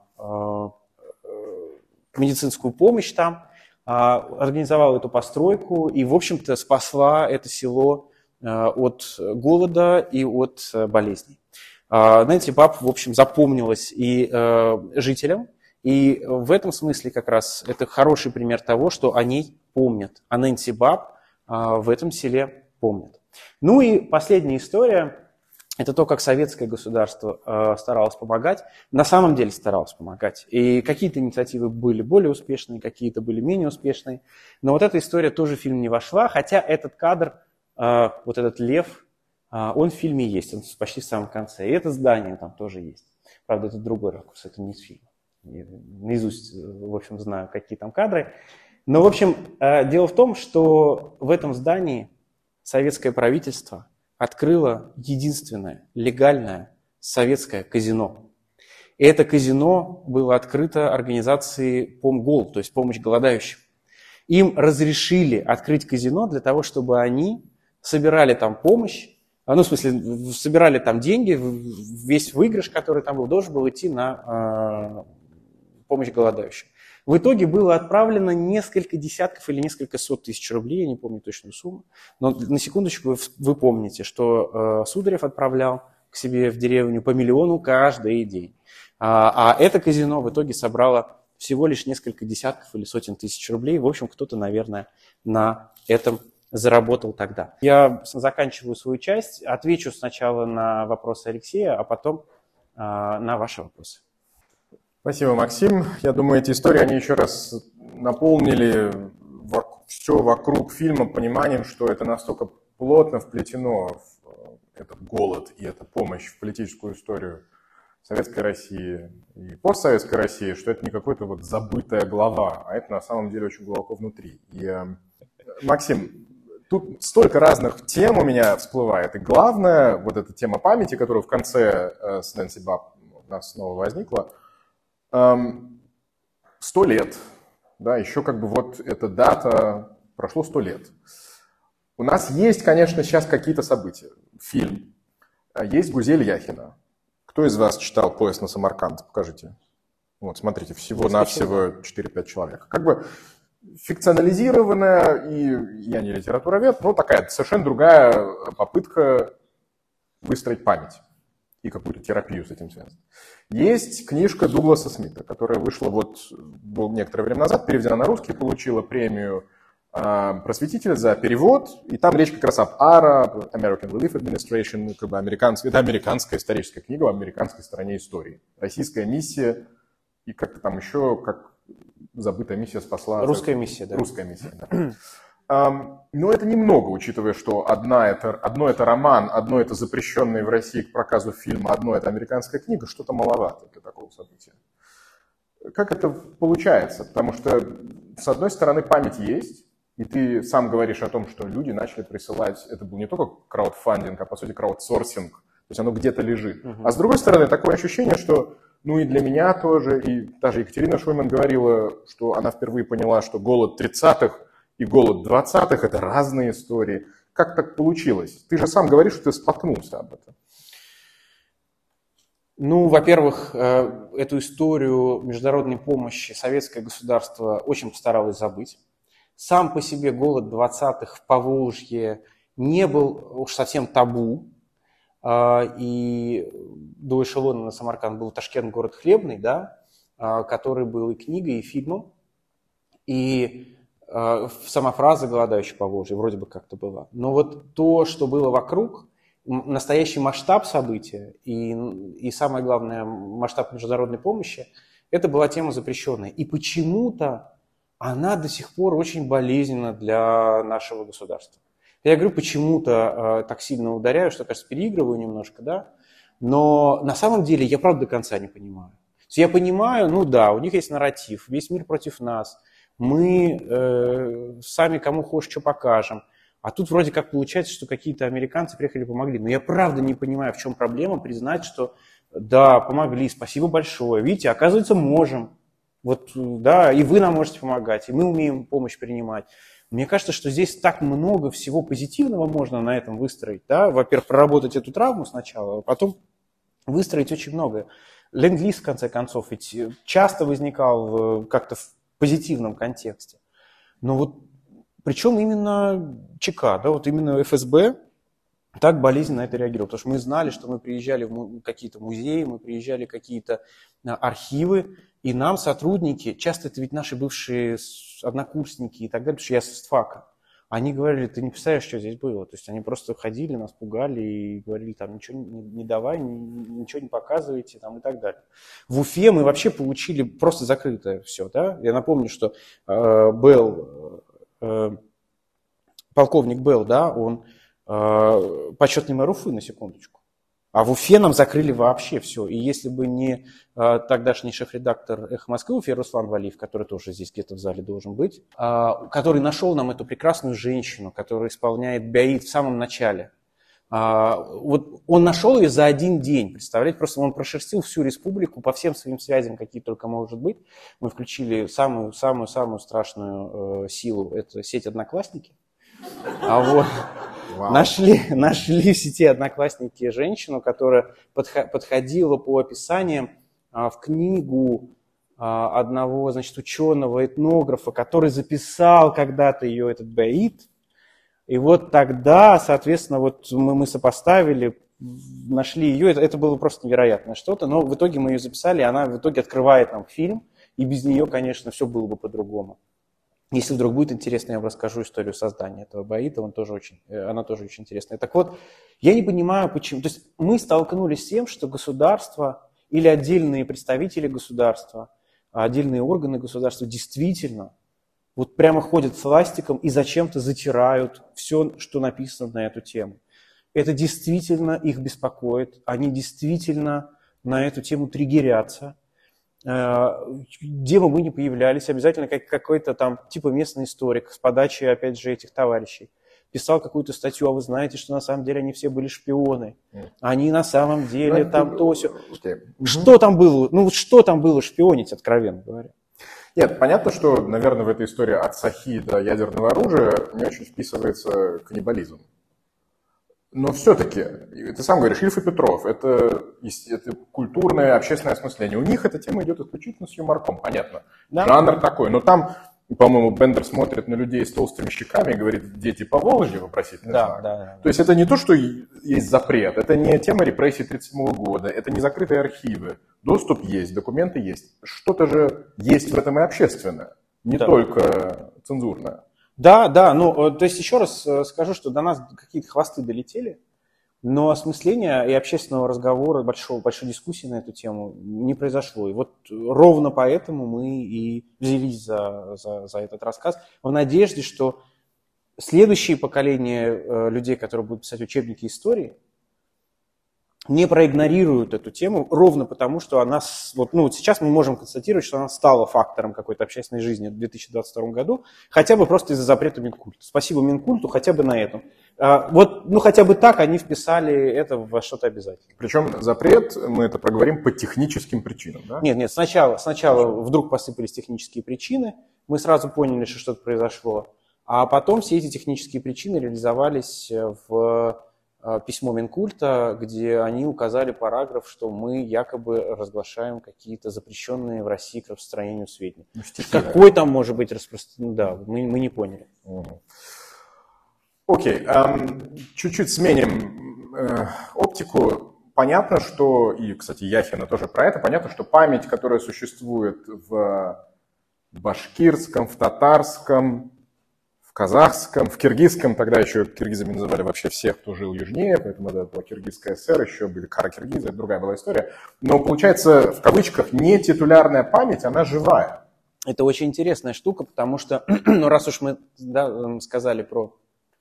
медицинскую помощь там, организовала эту постройку и, в общем-то, спасла это село от голода и от болезней. Нэнси Баб, в общем, запомнилась и жителям, и в этом смысле как раз это хороший пример того, что о ней помнят, о Нэнси Баб в этом селе помнят. Ну и последняя история – это то, как советское государство старалось помогать, на самом деле старалось помогать. И какие-то инициативы были более успешные, какие-то были менее успешные, но вот эта история тоже в фильм не вошла, хотя этот кадр, вот этот лев, он в фильме есть, он почти в самом конце. И это здание там тоже есть. Правда, это другой ракурс, это не из фильма. Я наизусть, в общем, знаю, какие там кадры. Но, в общем, дело в том, что в этом здании советское правительство открыло единственное легальное советское казино. И это казино было открыто организацией Помгол, то есть помощь голодающим. Им разрешили открыть казино для того, чтобы они собирали там помощь, ну, в смысле, собирали там деньги, весь выигрыш, который там был, должен был идти на помощь голодающим. В итоге было отправлено несколько десятков или несколько сот тысяч рублей, я не помню точную сумму, но на секундочку вы помните, что Сударев отправлял к себе в деревню по миллиону каждый день. А это казино в итоге собрало всего лишь несколько десятков или сотен тысяч рублей. В общем, кто-то, наверное, на этом заработал тогда. Я заканчиваю свою часть, отвечу сначала на вопросы Алексея, а потом на ваши вопросы. Спасибо, Максим. Я думаю, эти истории, они еще раз наполнили все вокруг фильма пониманием, что это настолько плотно вплетено в этот голод и эта помощь в политическую историю Советской России и постсоветской России, что это не какая-то вот забытая глава, а это на самом деле очень глубоко внутри. И, Максим, тут столько разных тем у меня всплывает. И главное, вот эта тема памяти, которая в конце с Нэнси Баб у нас снова возникла. 100 лет, да, еще как бы вот эта дата, прошло 100 лет. У нас есть, конечно, сейчас какие-то события. Фильм. Есть Гузель Яхина. Кто из вас читал «Поезд на Самарканд»? Покажите. Вот, смотрите, всего-навсего 4-5 человек. Как бы фикционализированная, и я не литературовед, но такая совершенно другая попытка выстроить память и какую-то терапию с этим связано. Есть книжка Дугласа Смита, которая вышла вот некоторое время назад, переведена на русский, получила премию просветителя за перевод, и там речь как раз об ARA, American Relief Administration, как бы это американская историческая книга о американской стороне истории. Российская миссия, и как-то там еще, как забытая миссия спасла... Русская миссия, да. Русская миссия, да. Но это немного, учитывая, что одно это роман, одно это запрещенный в России к проказу фильма, одно это американская книга, что-то маловато для такого события. Как это получается? Потому что, с одной стороны, память есть, и ты сам говоришь о том, что люди начали присылать, это был не только краудфандинг, а по сути краудсорсинг, то есть оно где-то лежит. А с другой стороны, такое ощущение, что ну и для меня тоже, и даже Екатерина Шульман говорила, что она впервые поняла, что голод 30-х и голод 20-х – это разные истории. Как так получилось? Ты же сам говоришь, что ты споткнулся об этом. Ну, во-первых, эту историю международной помощи советское государство очень постаралось забыть. Сам по себе голод 20-х в Поволжье не был уж совсем табу. И до эшелона на Самарканд был Ташкент, город хлебный, да, который был и книгой, и фильмом. И сама фраза «голодающий Поволжье» вроде бы как-то была. Но вот то, что было вокруг, настоящий масштаб события и самое главное, масштаб международной помощи, это была тема запрещенная. И почему-то она до сих пор очень болезненна для нашего государства. Я говорю, почему-то так сильно ударяю, что, кажется, переигрываю немножко, да, но на самом деле я правда до конца не понимаю. То есть я понимаю, ну да, у них есть нарратив, весь мир против нас, мы сами кому хочешь, что покажем. А тут вроде как получается, что какие-то американцы приехали и помогли. Но я правда не понимаю, в чем проблема признать, что да, помогли, спасибо большое. Видите, оказывается, можем. Вот, да, и вы нам можете помогать, и мы умеем помощь принимать. Мне кажется, что здесь так много всего позитивного можно на этом выстроить. Да? Во-первых, проработать эту травму сначала, а потом выстроить очень многое. Ленд-лиз, в конце концов, ведь часто возникал как-то в позитивном контексте. Но вот причем именно ЧК, да, вот именно ФСБ так болезненно на это реагировал. Потому что мы знали, что мы приезжали в какие-то музеи, мы приезжали в какие-то архивы, и нам сотрудники, часто это ведь наши бывшие однокурсники и так далее, потому что я с ФАКа, они говорили, ты не представляешь, что здесь было. То есть они просто ходили, нас пугали и говорили, там, ничего не давай, ничего не показывайте там, и так далее. В Уфе мы вообще получили просто закрытое все. Да? Я напомню, что полковник Белл, да, он почетный мэр Уфы, на секундочку. А в Уфе нам закрыли вообще все. И если бы не тогдашний шеф-редактор «Эхо Москвы» Уфе Руслан Валиев, который тоже здесь где-то в зале должен быть, который нашел нам эту прекрасную женщину, которая исполняет бяит в самом начале. Вот он нашел ее за один день, представляете? Просто он прошерстил всю республику по всем своим связям, какие только может быть. Мы включили самую страшную силу, это сеть «Одноклассники». Нашли в сети «Одноклассники» женщину, которая подходила по описаниям в книгу одного, значит, ученого, этнографа, который записал когда-то ее этот бяит. И вот тогда, соответственно, вот мы сопоставили, нашли ее, это было просто невероятное что-то, но в итоге мы ее записали, и она в итоге открывает нам фильм, и без нее, конечно, все было бы по-другому. Если вдруг будет интересно, я вам расскажу историю создания этого бяита, она тоже очень интересная. Так вот, я не понимаю, почему. То есть мы столкнулись с тем, что государство или отдельные представители государства, отдельные органы государства действительно вот прямо ходят с ластиком и зачем-то затирают все, что написано на эту тему. Это действительно их беспокоит, они действительно на эту тему триггерятся. Где бы мы ни появлялись, обязательно какой-то там типа местный историк с подачи, опять же, этих товарищей писал какую-то статью, а вы знаете, что на самом деле они все были шпионы. Они на самом деле там то все. Что там было? Ну вот что там было шпионить, откровенно говоря? Нет, понятно, что, наверное, в этой истории от сахи до ядерного оружия не очень вписывается каннибализм. Но все-таки, ты сам говоришь, Ильф и Петров, это культурное, общественное осмысление. У них эта тема идет исключительно с юморком, понятно. Да. Жанр такой. Но там, по-моему, Бендер смотрит на людей с толстыми щеками и говорит, дети Поволжья, вопросительный знак. Да. То есть это не то, что есть запрет, это не тема репрессий 1937 года, это не закрытые архивы. Доступ есть, документы есть. Что-то же есть в этом и общественное, не только цензурное. Да, ну, то есть еще раз скажу, что до нас какие-то хвосты долетели, но осмысления и общественного разговора, большой дискуссии на эту тему не произошло. И вот ровно поэтому мы и взялись за этот рассказ в надежде, что следующие поколения людей, которые будут писать учебники истории, не проигнорируют эту тему ровно потому, что она, вот сейчас мы можем констатировать, что она стала фактором какой-то общественной жизни в 2022 году, хотя бы просто из-за запрета Минкульта. Спасибо Минкульту хотя бы на этом. Хотя бы так они вписали это во что-то обязательно. Причем запрет, мы это проговорим, по техническим причинам, да? Нет, сначала вдруг посыпались технические причины, мы сразу поняли, что что-то произошло, а потом все эти технические причины реализовались в письмо Минкульта, где они указали параграф, что мы якобы разглашаем какие-то запрещенные в России к распространению сведения. Какой там может быть распространение? Да, мы не поняли. Окей, чуть-чуть сменим оптику. Понятно, что, и, кстати, Яхина тоже про это, понятно, что память, которая существует в башкирском, в татарском, в казахском, в киргизском, тогда еще киргизами называли вообще всех, кто жил южнее, поэтому это была Киргизская ССР, еще были Кара-Киргизы, это другая была история. Но получается, в кавычках, не титулярная память, она живая. Это очень интересная штука, потому что, ну, раз уж мы сказали про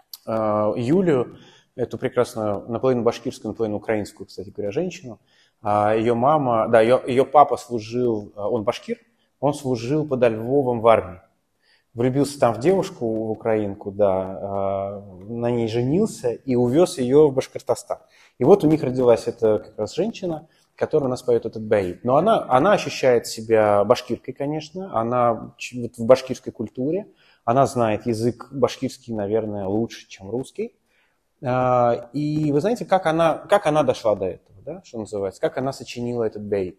Юлию, эту прекрасную, наполовину башкирскую, наполовину украинскую, кстати говоря, женщину, ее мама, да, ее папа служил, он башкир, он служил подо Львовом в армии. Влюбился там в девушку, в украинку, да, на ней женился и увез ее в Башкортостан. И вот у них родилась эта как раз женщина, которая у нас поет этот баит. Но она ощущает себя башкиркой, конечно, она в башкирской культуре, она знает язык башкирский, наверное, лучше, чем русский. И вы знаете, как она дошла до этого, да, что называется, как она сочинила этот баит.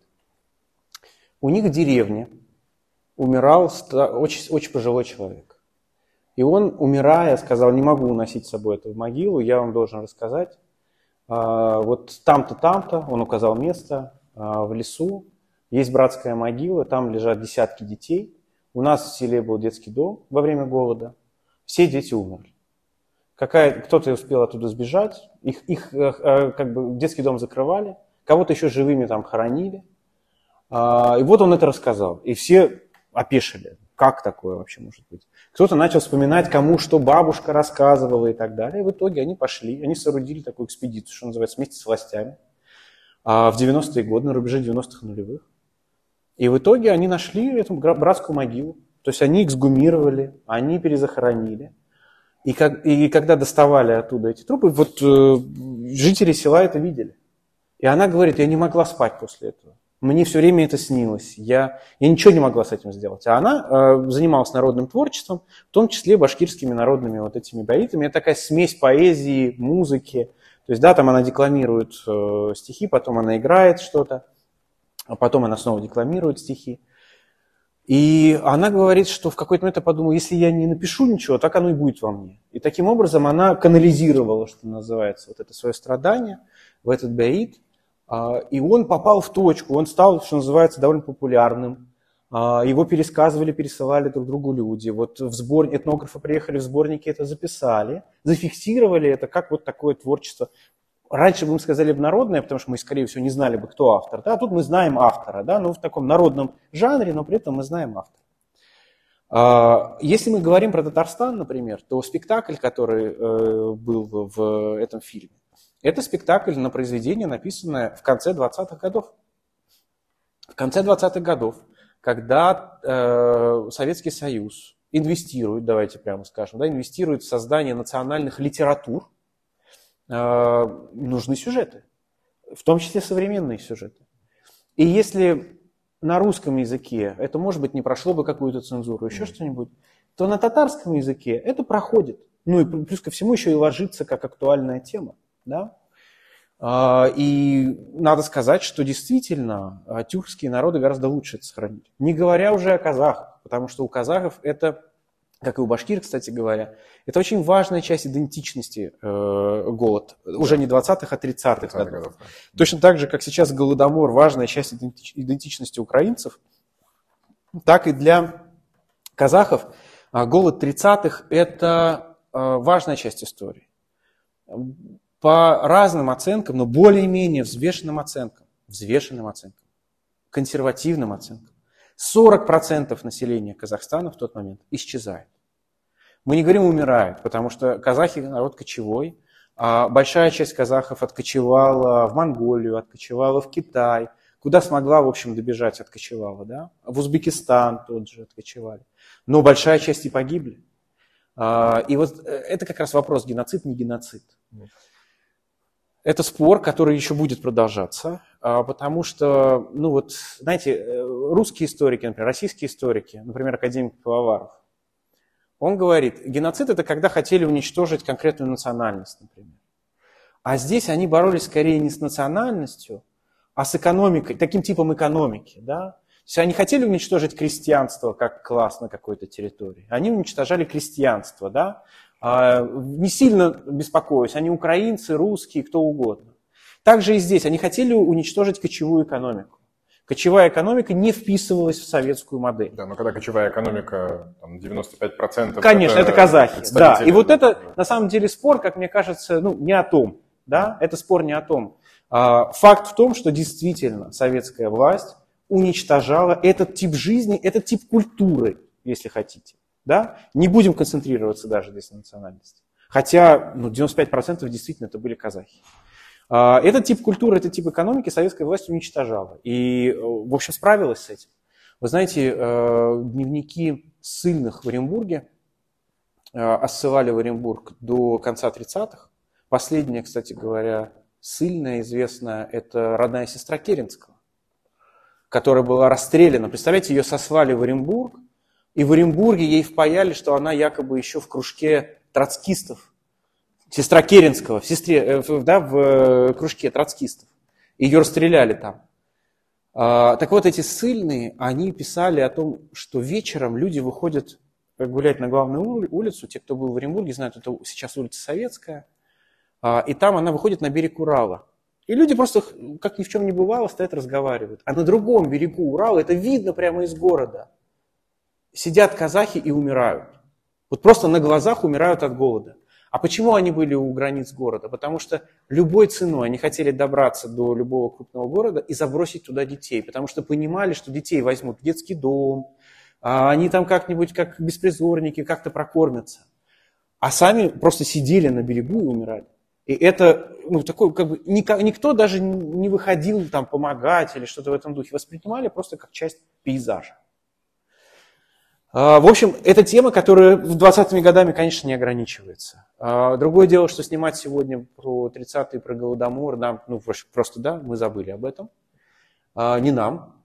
У них в деревне умирал очень пожилой человек. И он, умирая, сказал: не могу уносить с собой это в могилу, я вам должен рассказать. Вот там-то, там-то, он указал место, в лесу, есть братская могила, там лежат десятки детей. У нас в селе был детский дом во время голода, все дети умерли. Кто-то успел оттуда сбежать, их как бы детский дом закрывали, кого-то еще живыми там хоронили. И вот он это рассказал, и все опешили. Как такое вообще может быть? Кто-то начал вспоминать, кому что бабушка рассказывала и так далее. И в итоге они пошли, они соорудили такую экспедицию, что называется, вместе с властями в 90-е годы, на рубеже 90-х нулевых. И в итоге они нашли эту братскую могилу. То есть они эксгумировали, они перезахоронили. И когда доставали оттуда эти трупы, вот жители села это видели. И она говорит: я не могла спать после этого. Мне все время это снилось. Я ничего не могла с этим сделать. А она занималась народным творчеством, в том числе башкирскими народными вот этими баитами. Это такая смесь поэзии, музыки. То есть, да, там она декламирует стихи, потом она играет что-то, а потом она снова декламирует стихи. И она говорит, что в какой-то момент я подумала: если я не напишу ничего, так оно и будет во мне. И таким образом она канализировала, что называется, вот это свое страдание в этот баит. И он попал в точку, он стал, что называется, довольно популярным. Его пересказывали, пересылали друг другу люди. Вот этнографы приехали в сборники, это записали, зафиксировали это как вот такое творчество. Раньше бы мы сказали бы народное, потому что мы, скорее всего, не знали бы, кто автор. Да? Тут мы знаем автора, да? Ну, в таком народном жанре, но при этом мы знаем автора. Если мы говорим про Татарстан, например, то спектакль, который был в этом фильме, это спектакль на произведение, написанное в конце 20-х годов. В конце 20-х годов, когда Советский Союз инвестирует, давайте прямо скажем, да, инвестирует в создание национальных литератур, нужны сюжеты, в том числе современные сюжеты. И если на русском языке это, может быть, не прошло бы какую-то цензуру, еще что-нибудь, то на татарском языке это проходит. Ну и плюс ко всему еще и ложится как актуальная тема. Да? И надо сказать, что действительно тюркские народы гораздо лучше это сохранили. Не говоря уже о казахах, потому что у казахов это, как и у башкир, кстати говоря, это очень важная часть идентичности голод. Уже не 20-х, а 30-х годов. Точно так же, как сейчас голодомор важная часть идентичности украинцев, так и для казахов голод 30-х это важная часть истории. По разным оценкам, но более-менее взвешенным оценкам, консервативным оценкам, 40% населения Казахстана в тот момент исчезает. Мы не говорим умирает, потому что казахи народ кочевой, а большая часть казахов откочевала в Монголию, откочевала в Китай, куда смогла, в общем, добежать, откочевала, да? В Узбекистан тот же откочевали. Но большая часть и погибли. И вот это как раз вопрос, геноцид, не геноцид. Это спор, который еще будет продолжаться, потому что, ну вот, знаете, русские историки, например, российские историки, например, академик Пивоваров, он говорит, геноцид – это когда хотели уничтожить конкретную национальность, например. А здесь они боролись скорее не с национальностью, а с экономикой, таким типом экономики. Да? То есть они хотели уничтожить крестьянство как класс на какой-то территории. Они уничтожали крестьянство. Да? Не сильно беспокоясь, они украинцы, русские, кто угодно. Также и здесь они хотели уничтожить кочевую экономику. Кочевая экономика не вписывалась в советскую модель. Да, но когда кочевая экономика, там, 95%... Конечно, это казахи. Да, и вот это, на самом деле, спор, как мне кажется, не о том. Да? Это спор не о том. Факт в том, что действительно советская власть уничтожала этот тип жизни, этот тип культуры, если хотите. Да? Не будем концентрироваться даже здесь на национальности. Хотя 95% действительно это были казахи. Этот тип культуры, этот тип экономики советская власть уничтожала. И, в общем, справилась с этим. Вы знаете, дневники ссыльных в Оренбурге осылали в Оренбург до конца 30-х. Последняя, кстати говоря, ссыльная известная, это родная сестра Керенского, которая была расстреляна. Представляете, ее сослали в Оренбург, и в Оренбурге ей впаяли, что она якобы еще в кружке троцкистов. Сестра Керенского, в кружке троцкистов. Ее расстреляли там. Так вот, эти ссыльные, они писали о том, что вечером люди выходят гулять на главную улицу. Те, кто был в Оренбурге, знают, это сейчас улица Советская. И там она выходит на берег Урала. И люди просто, как ни в чем не бывало, стоят, разговаривают. А на другом берегу Урала, это видно прямо из города, сидят казахи и умирают. Вот просто на глазах умирают от голода. А почему они были у границ города? Потому что любой ценой они хотели добраться до любого крупного города и забросить туда детей. Потому что понимали, что детей возьмут в детский дом, они там как-нибудь, как беспризорники, как-то прокормятся. А сами просто сидели на берегу и умирали. И это, такой, никто даже не выходил там помогать или что-то в этом духе. Воспринимали просто как часть пейзажа. В общем, это тема, которая в 20-ми годами, конечно, не ограничивается. Другое дело, что снимать сегодня про 30-е, про Голодомор, нам, мы забыли об этом. Не нам.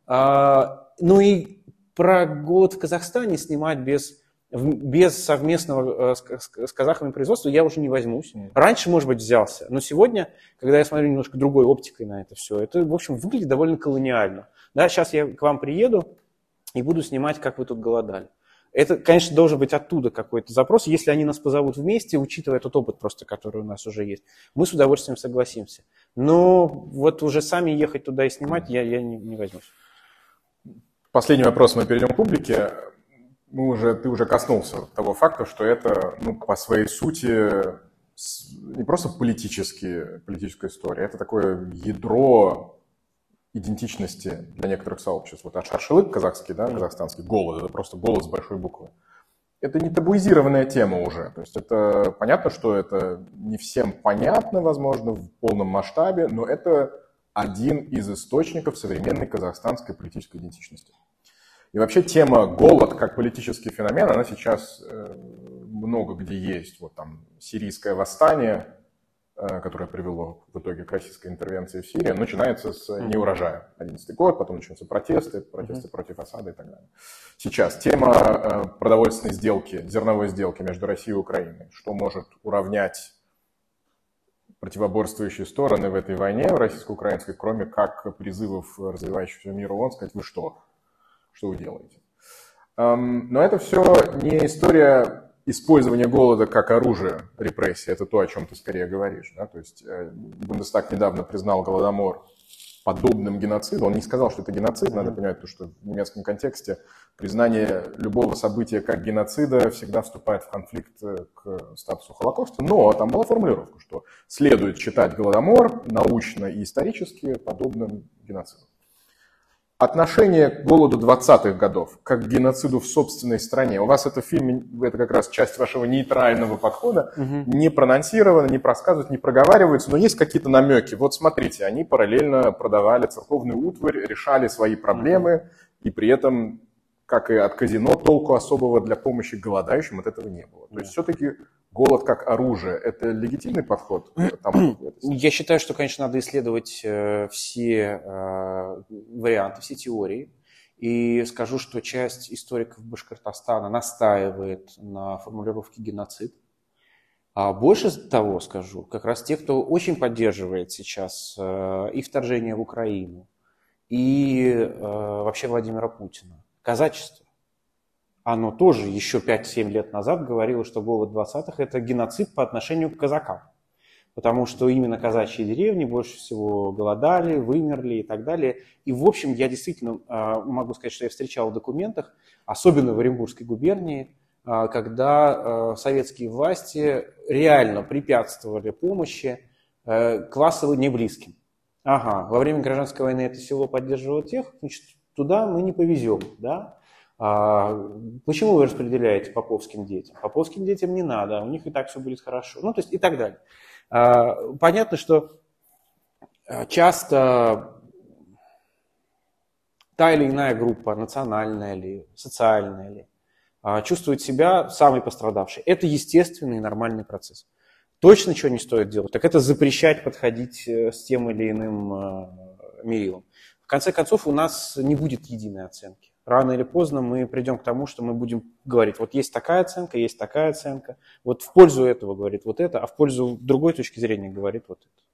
И про голод в Казахстане снимать без совместного с казахами производства я уже не возьмусь. Раньше, может быть, взялся, но сегодня, когда я смотрю немножко другой оптикой на это все, это, в общем, выглядит довольно колониально. Да, сейчас я к вам приеду и буду снимать, как вы тут голодали. Это, конечно, должен быть оттуда какой-то запрос. Если они нас позовут вместе, учитывая тот опыт просто, который у нас уже есть, мы с удовольствием согласимся. Но вот уже сами ехать туда и снимать я не возьмусь. Последний вопрос, мы перейдем к публике. Ты уже коснулся того факта, что это по своей сути не просто политическая история, это такое ядро идентичности для некоторых сообществ. Вот шаршылык казахский, да, казахстанский, голод, это просто голод с большой буквы. Это не табуизированная тема уже. То есть это понятно, что это не всем понятно, возможно, в полном масштабе, но это один из источников современной казахстанской политической идентичности. И вообще тема голод как политический феномен, она сейчас много где есть. Вот там сирийское восстание, которое привело в итоге к российской интервенции в Сирии, начинается с неурожая. 11-й год, потом начинаются протесты против Асада и так далее. Сейчас тема продовольственной сделки, зерновой сделки между Россией и Украиной. Что может уравнять противоборствующие стороны в этой войне, в российско-украинской, кроме как призывов развивающегося мира ООН сказать: вы что вы делаете? Но это все не история использования голода как оружие репрессии. Это то, о чем ты скорее говоришь. Да? То есть Бундестаг недавно признал Голодомор подобным геноцидом. Он не сказал, что это геноцид. Надо понимать, что в немецком контексте признание любого события как геноцида всегда вступает в конфликт к статусу Холокоста. Но там была формулировка, что следует считать Голодомор научно и исторически подобным геноцидом. Отношение к голоду 20-х годов, как к геноциду в собственной стране. У вас это в фильме, это как раз часть вашего нейтрального подхода, не проанонсировано, не просказывают, не проговариваются, но есть какие-то намеки. Вот смотрите, они параллельно продавали церковную утварь, решали свои проблемы, и при этом, как и от казино, толку особого для помощи голодающим от этого не было. То есть все-таки голод как оружие – это легитимный подход? Я считаю, что, конечно, надо исследовать все варианты, все теории. И скажу, что часть историков Башкортостана настаивает на формулировке геноцид. А больше того скажу, как раз те, кто очень поддерживает сейчас и вторжение в Украину, и вообще Владимира Путина, казачество, оно тоже еще 5-7 лет назад говорило, что голод 20-х – это геноцид по отношению к казакам. Потому что именно казачьи деревни больше всего голодали, вымерли и так далее. И, в общем, я действительно могу сказать, что я встречал в документах, особенно в Оренбургской губернии, когда советские власти реально препятствовали помощи классово неблизким. Ага, во время гражданской войны это село поддерживало тех, значит, туда мы не повезем, да? Почему вы распределяете поповским детям? Поповским детям не надо, у них и так все будет хорошо. Ну, то есть и так далее. Понятно, что часто та или иная группа, национальная ли, социальная ли, чувствует себя самой пострадавшей. Это естественный и нормальный процесс. Точно чего не стоит делать, так это запрещать подходить с тем или иным мерилом. В конце концов, у нас не будет единой оценки. Рано или поздно мы придем к тому, что мы будем говорить, вот есть такая оценка, вот в пользу этого говорит вот это, а в пользу другой точки зрения говорит вот это.